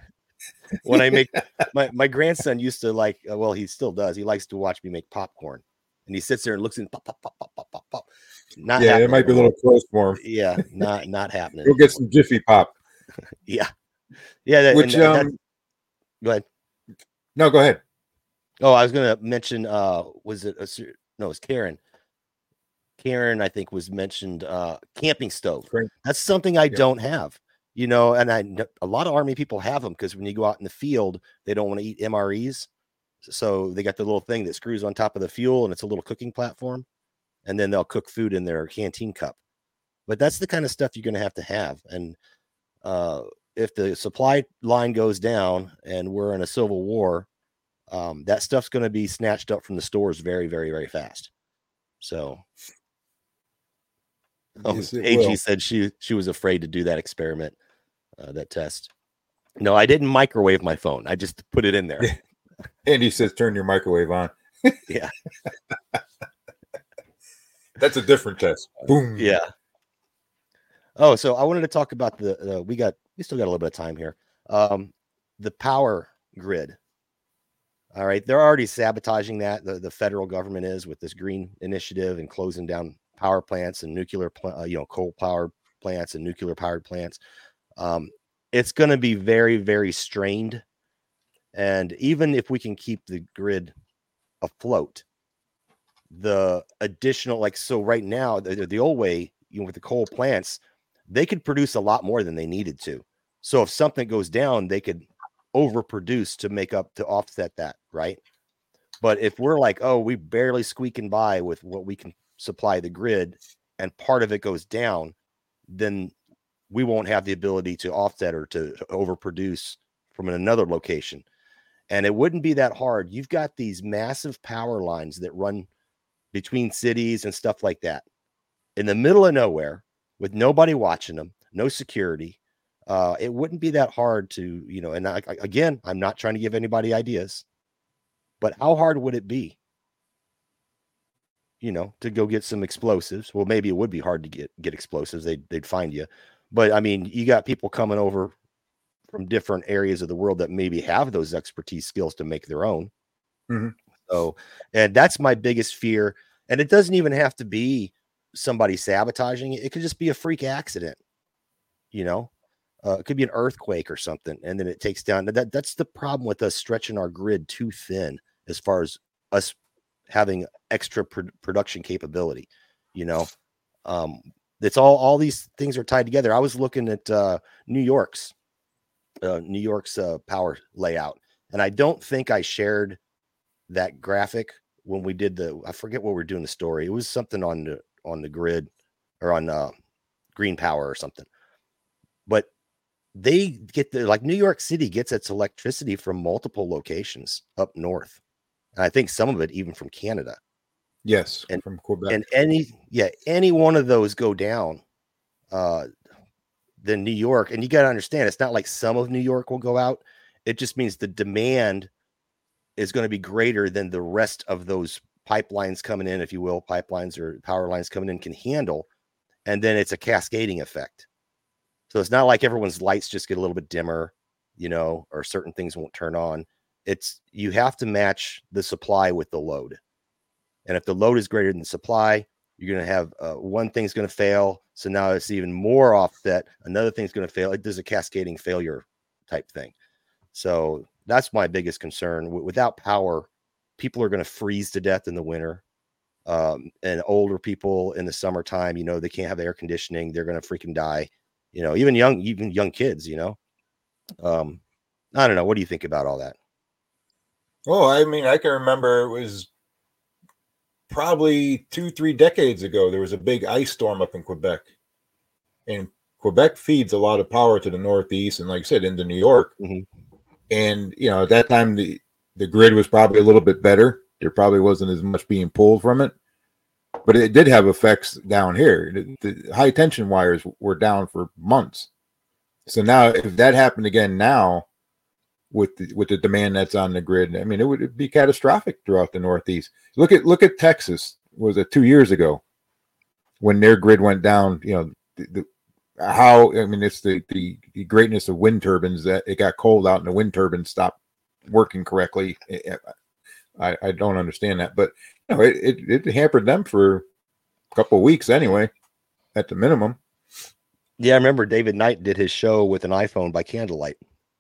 when I make my grandson used to like, well, he still does. He likes to watch me make popcorn, and he sits there and looks and pop, pop, pop, pop, pop, pop, pop. Not yeah, it might be a little close for him. Yeah, not happening. Go get some Jiffy Pop. Yeah. Which go ahead. No, go ahead. Oh, I was gonna mention. Was it no? It was Karen. Karen, I think, was mentioned. Camping stove. Great. That's something I don't have. And a lot of Army people have them because when you go out in the field, they don't want to eat MREs. So they got the little thing that screws on top of the fuel and it's a little cooking platform. And then they'll cook food in their canteen cup. But that's the kind of stuff you're going to have. And if the supply line goes down and we're in a civil war, that stuff's going to be snatched up from the stores very, very, very fast. So AG said she was afraid to do that experiment, that test. No, I didn't microwave my phone. I just put it in there. Andy says, turn your microwave on. Yeah. That's a different test. Boom. Yeah. Oh, so I wanted to talk about we still got a little bit of time here. The power grid. All right. They're already sabotaging that. The federal government is with this green initiative and closing down power plants and nuclear, coal power plants and nuclear powered plants. It's going to be very, very strained. And even if we can keep the grid afloat, the additional, so right now, the old way, with the coal plants, they could produce a lot more than they needed to. So if something goes down, they could overproduce to offset that, right? But if we're like, oh, we barely squeaking by with what we can supply the grid, and part of it goes down, then we won't have the ability to offset or to overproduce from another location. And it wouldn't be that hard. You've got these massive power lines that run between cities and stuff like that in the middle of nowhere with nobody watching them, no security. It wouldn't be that hard to, and again, I'm not trying to give anybody ideas, but how hard would it be, to go get some explosives? Well, maybe it would be hard to get explosives. They'd find you. But I mean, you got people coming over from different areas of the world that maybe have those expertise skills to make their own. Mhm. So, and that's my biggest fear. And it doesn't even have to be somebody sabotaging it. It could just be a freak accident, you know. It could be an earthquake or something, and then it takes down. That's the problem with us stretching our grid too thin as far as us having extra production capability. You know, it's all these things are tied together. I was looking at New York's power layout, and I don't think I shared that graphic when we did I forget what we're doing the story. It was something on the grid or on green power or something, but they get like New York City gets its electricity from multiple locations up north. And I think some of it even from Canada. Yes, and from Quebec. And any one of those go down, then New York, and you got to understand, it's not like some of New York will go out. It just means the demand is going to be greater than the rest of those pipelines coming in, if you will, pipelines or power lines coming in can handle. And then it's a cascading effect. So it's not like everyone's lights just get a little bit dimmer, you know, or certain things won't turn on. You have to match the supply with the load. And if the load is greater than the supply, you're going to have one thing's going to fail. So now it's even more offset. Another thing's going to fail. There's a cascading failure type thing. So that's my biggest concern. Without power, people are going to freeze to death in the winter. And older people in the summertime, you know, they can't have air conditioning. They're going to freaking die. You know, even young kids, you know. I don't know. What do you think about all that? Well, I mean, I can remember it was probably 2-3 decades ago. There was a big ice storm up in Quebec, and Quebec feeds a lot of power to the Northeast, and like I said, into New York. Mm-hmm. And you know, at that time the grid was probably a little bit better. There probably wasn't as much being pulled from it, but it did have effects down here. The high tension wires were down for months. So now, if that happened again now, with the demand that's on the grid, I mean, it would be catastrophic throughout the Northeast. Look at Texas. Was it 2 years ago when their grid went down? You know, it's the greatness of wind turbines that it got cold out and the wind turbines stopped working correctly. I don't understand that, but you know, it hampered them for a couple of weeks anyway, at the minimum. Yeah, I remember David Knight did his show with an iPhone by candlelight.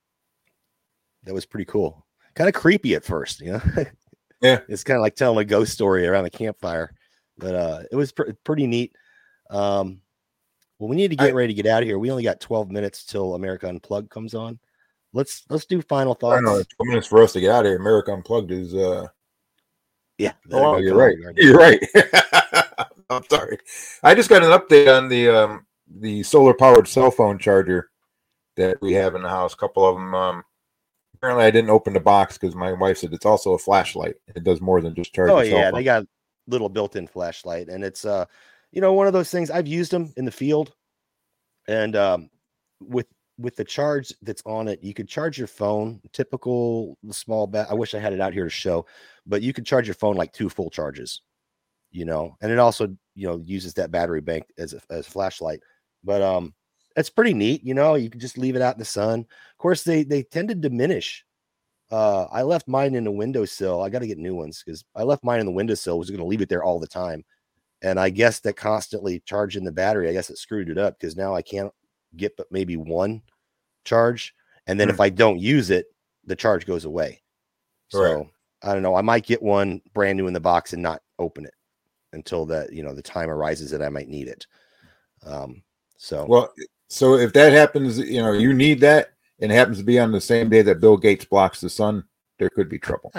That was pretty cool. Kind of creepy at first, you know. Yeah, it's kind of like telling a ghost story around a campfire, but it was pretty neat. Well, we need to get ready to get out of here. We only got 12 minutes till America Unplugged comes on. Let's do final thoughts. I don't know, 12 minutes for us to get out of here. America Unplugged is yeah. Oh, you're right. You're right. I'm sorry. I just got an update on the solar powered cell phone charger that we have in the house. A couple of them. Apparently, I didn't open the box because my wife said it's also a flashlight. It does more than just charge. Oh yeah, they got little built-in flashlight, and it's you know, one of those things. I've used them in the field, and with the charge that's on it, you could charge your phone. Typical small I wish I had it out here to show, but you could charge your phone like 2 full charges. You know, and it also, you know, uses that battery bank as a flashlight. But it's pretty neat. You know, you can just leave it out in the sun. Of course, they tend to diminish. I left mine in the windowsill. I got to get new ones because I left mine in the windowsill. Was going to leave it there all the time, and I guess that constantly charging the battery, I guess it screwed it up because now I can't get but maybe one charge, and then if I don't use it, the charge goes away. So I don't know. I might get one brand new in the box and not open it until that, you know, the time arises that I might need it. So if that happens, you know, you need that, and it happens to be on the same day that Bill Gates blocks the sun, there could be trouble.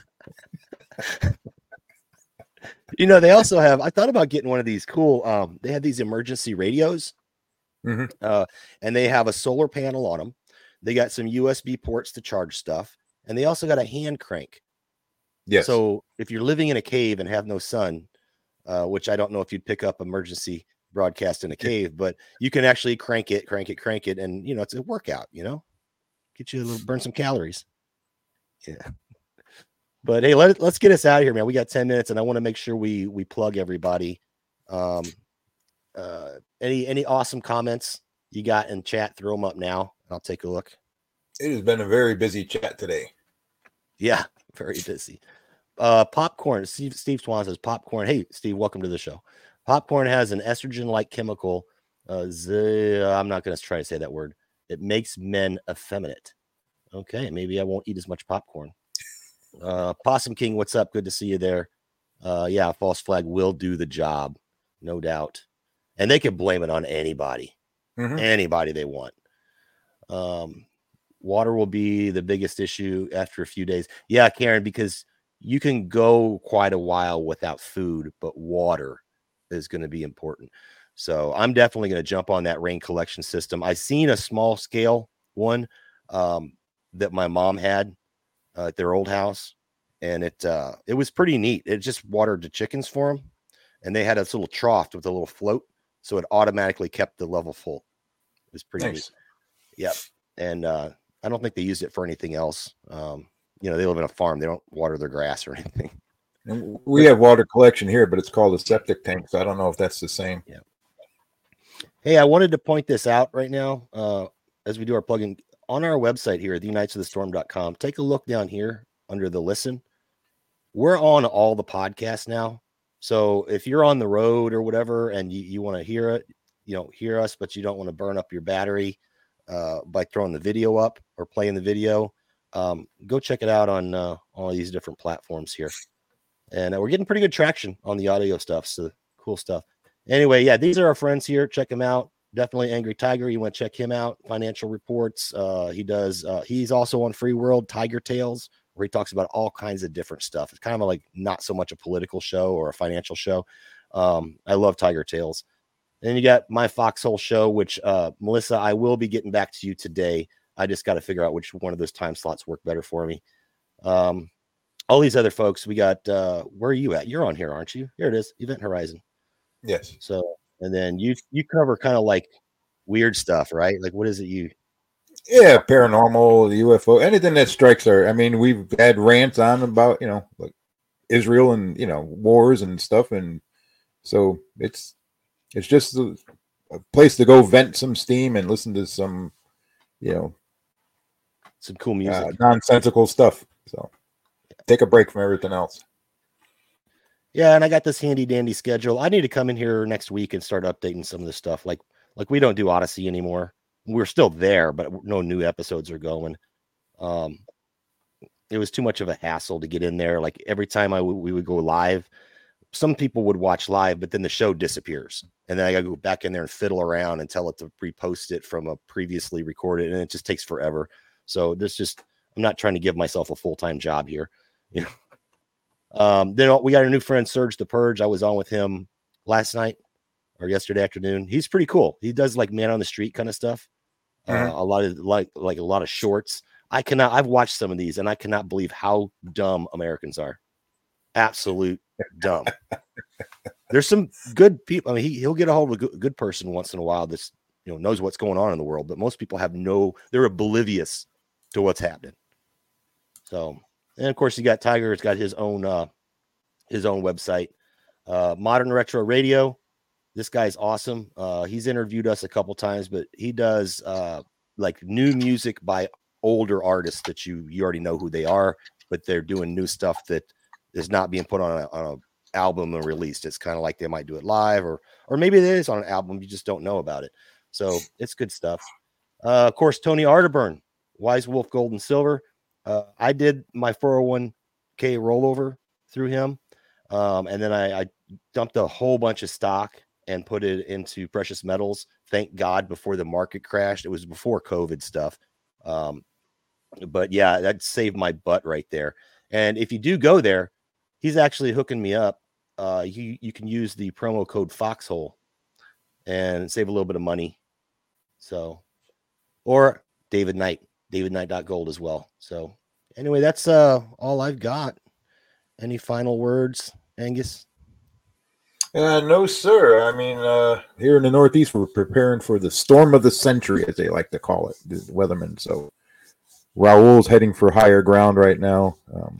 You know, they also have, I thought about getting one of these cool, they have these emergency radios, and they have a solar panel on them. They got some USB ports to charge stuff, and they also got a hand crank. Yes. So if you're living in a cave and have no sun, which I don't know if you'd pick up emergency broadcast in a cave, but you can actually crank it, and you know, it's a workout, you know, get you a little, burn some calories. Yeah. But hey, let's get us out of here, man. We got 10 minutes, and I want to make sure we plug everybody. Any awesome comments you got in chat? Throw them up now. I'll take a look. It has been a very busy chat today. Yeah, very busy. Popcorn. Steve Swan says popcorn. Hey, Steve, welcome to the show. Popcorn has an estrogen-like chemical. I'm not going to try to say that word. It makes men effeminate. Okay, maybe I won't eat as much popcorn. Possum King, what's up? Good to see you there. Yeah, false flag will do the job, no doubt. And they can blame it on anybody, anybody they want. Water will be the biggest issue after a few days. Yeah, Karen, because you can go quite a while without food, but water is going to be important. So I'm definitely going to jump on that rain collection system. I seen a small scale one that my mom had at their old house, and it was pretty neat. It just watered the chickens for them, and they had a little trough with a little float, so it automatically kept the level full. It was pretty neat. Yep. And I don't think they used it for anything else. They live in a farm. They don't water their grass or anything. And we have water collection here, but it's called a septic tank. So I don't know if that's the same. Yeah. Hey, I wanted to point this out right now as we do our plugin on our website here at theunitesofthestorm.com. Take a look down here under the listen. We're on all the podcasts now. So if you're on the road or whatever, and you want to hear it, hear us, but you don't want to burn up your battery by throwing the video up or playing the video, go check it out on all these different platforms here. And we're getting pretty good traction on the audio stuff. So cool stuff. Anyway, yeah, these are our friends here. Check them out. Definitely Angry Tiger. You want to check him out. Financial reports. He's also on Free World Tiger Tales, where he talks about all kinds of different stuff. It's kind of like not so much a political show or a financial show. I love Tiger Tales. Then you got my Foxhole show, which Melissa, I will be getting back to you today. I just got to figure out which one of those time slots work better for me. All these other folks, we got, where are you at? You're on here, aren't you? Here it is, Event Horizon. Yes. So, and then you cover kind of like weird stuff, right? Like, what is it you? Yeah, paranormal, UFO, anything that strikes our. I mean, we've had rants on about like Israel and wars and stuff, and so it's just a place to go vent some steam and listen to some some cool music, nonsensical stuff. So take a break from everything else. Yeah, and I got this handy dandy schedule. I need to come in here next week and start updating some of this stuff. Like we don't do Odyssey anymore. We're still there, but no new episodes are going. It was too much of a hassle to get in there. Like every time we would go live, some people would watch live, but then the show disappears. And then I got to go back in there and fiddle around and tell it to repost it from a previously recorded, and it just takes forever. So I'm not trying to give myself a full-time job here. Then we got a new friend, Serge the Purge. I was on with him last night or yesterday afternoon. He's pretty cool. He does like man on the street kind of stuff. A lot of like a lot of shorts. I've watched some of these and I cannot believe how dumb Americans are. Absolute dumb. There's some good people. I mean, he'll get a hold of a good person once in a while that's knows what's going on in the world, but most people they're oblivious to what's happening. So, and of course, you got Tiger. It's got his own website, Modern Retro Radio. This guy's awesome. He's interviewed us a couple times, but he does like new music by older artists that you already know who they are, but they're doing new stuff that is not being put on a album and released. It's kind of like they might do it live, or maybe it is on an album. You just don't know about it. So it's good stuff. Of course, Tony Arterburn, Wise Wolf Gold and Silver. I did my 401k rollover through him. And then I dumped a whole bunch of stock and put it into precious metals. Thank God, before the market crashed. It was before COVID stuff. But yeah, that saved my butt right there. And if you do go there, he's actually hooking me up. You can use the promo code Foxhole and save a little bit of money. So, or David Knight, davidknight.gold as well. So anyway, that's all I've got. Any final words, Angus? No, sir. I mean, here in the Northeast, we're preparing for the storm of the century, as they like to call it, the weathermen. So Raul's heading for higher ground right now.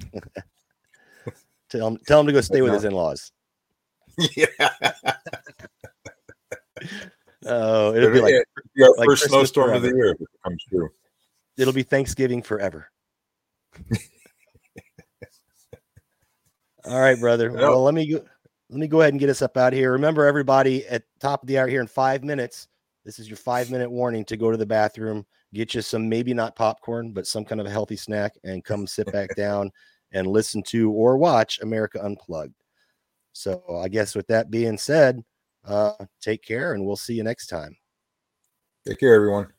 Tell him to go stay with his in-laws. Yeah. Oh, it'll be like our like first Christmas snowstorm forever. of the year if it comes true. It'll be Thanksgiving forever. All right, brother. Well, let me go ahead and get us up out of here. Remember, everybody, at top of the hour here in 5 minutes, this is your 5-minute warning to go to the bathroom, get you some, maybe not popcorn, but some kind of a healthy snack, and come sit back down and listen to or watch America Unplugged. So I guess with that being said, take care, and we'll see you next time. Take care, everyone.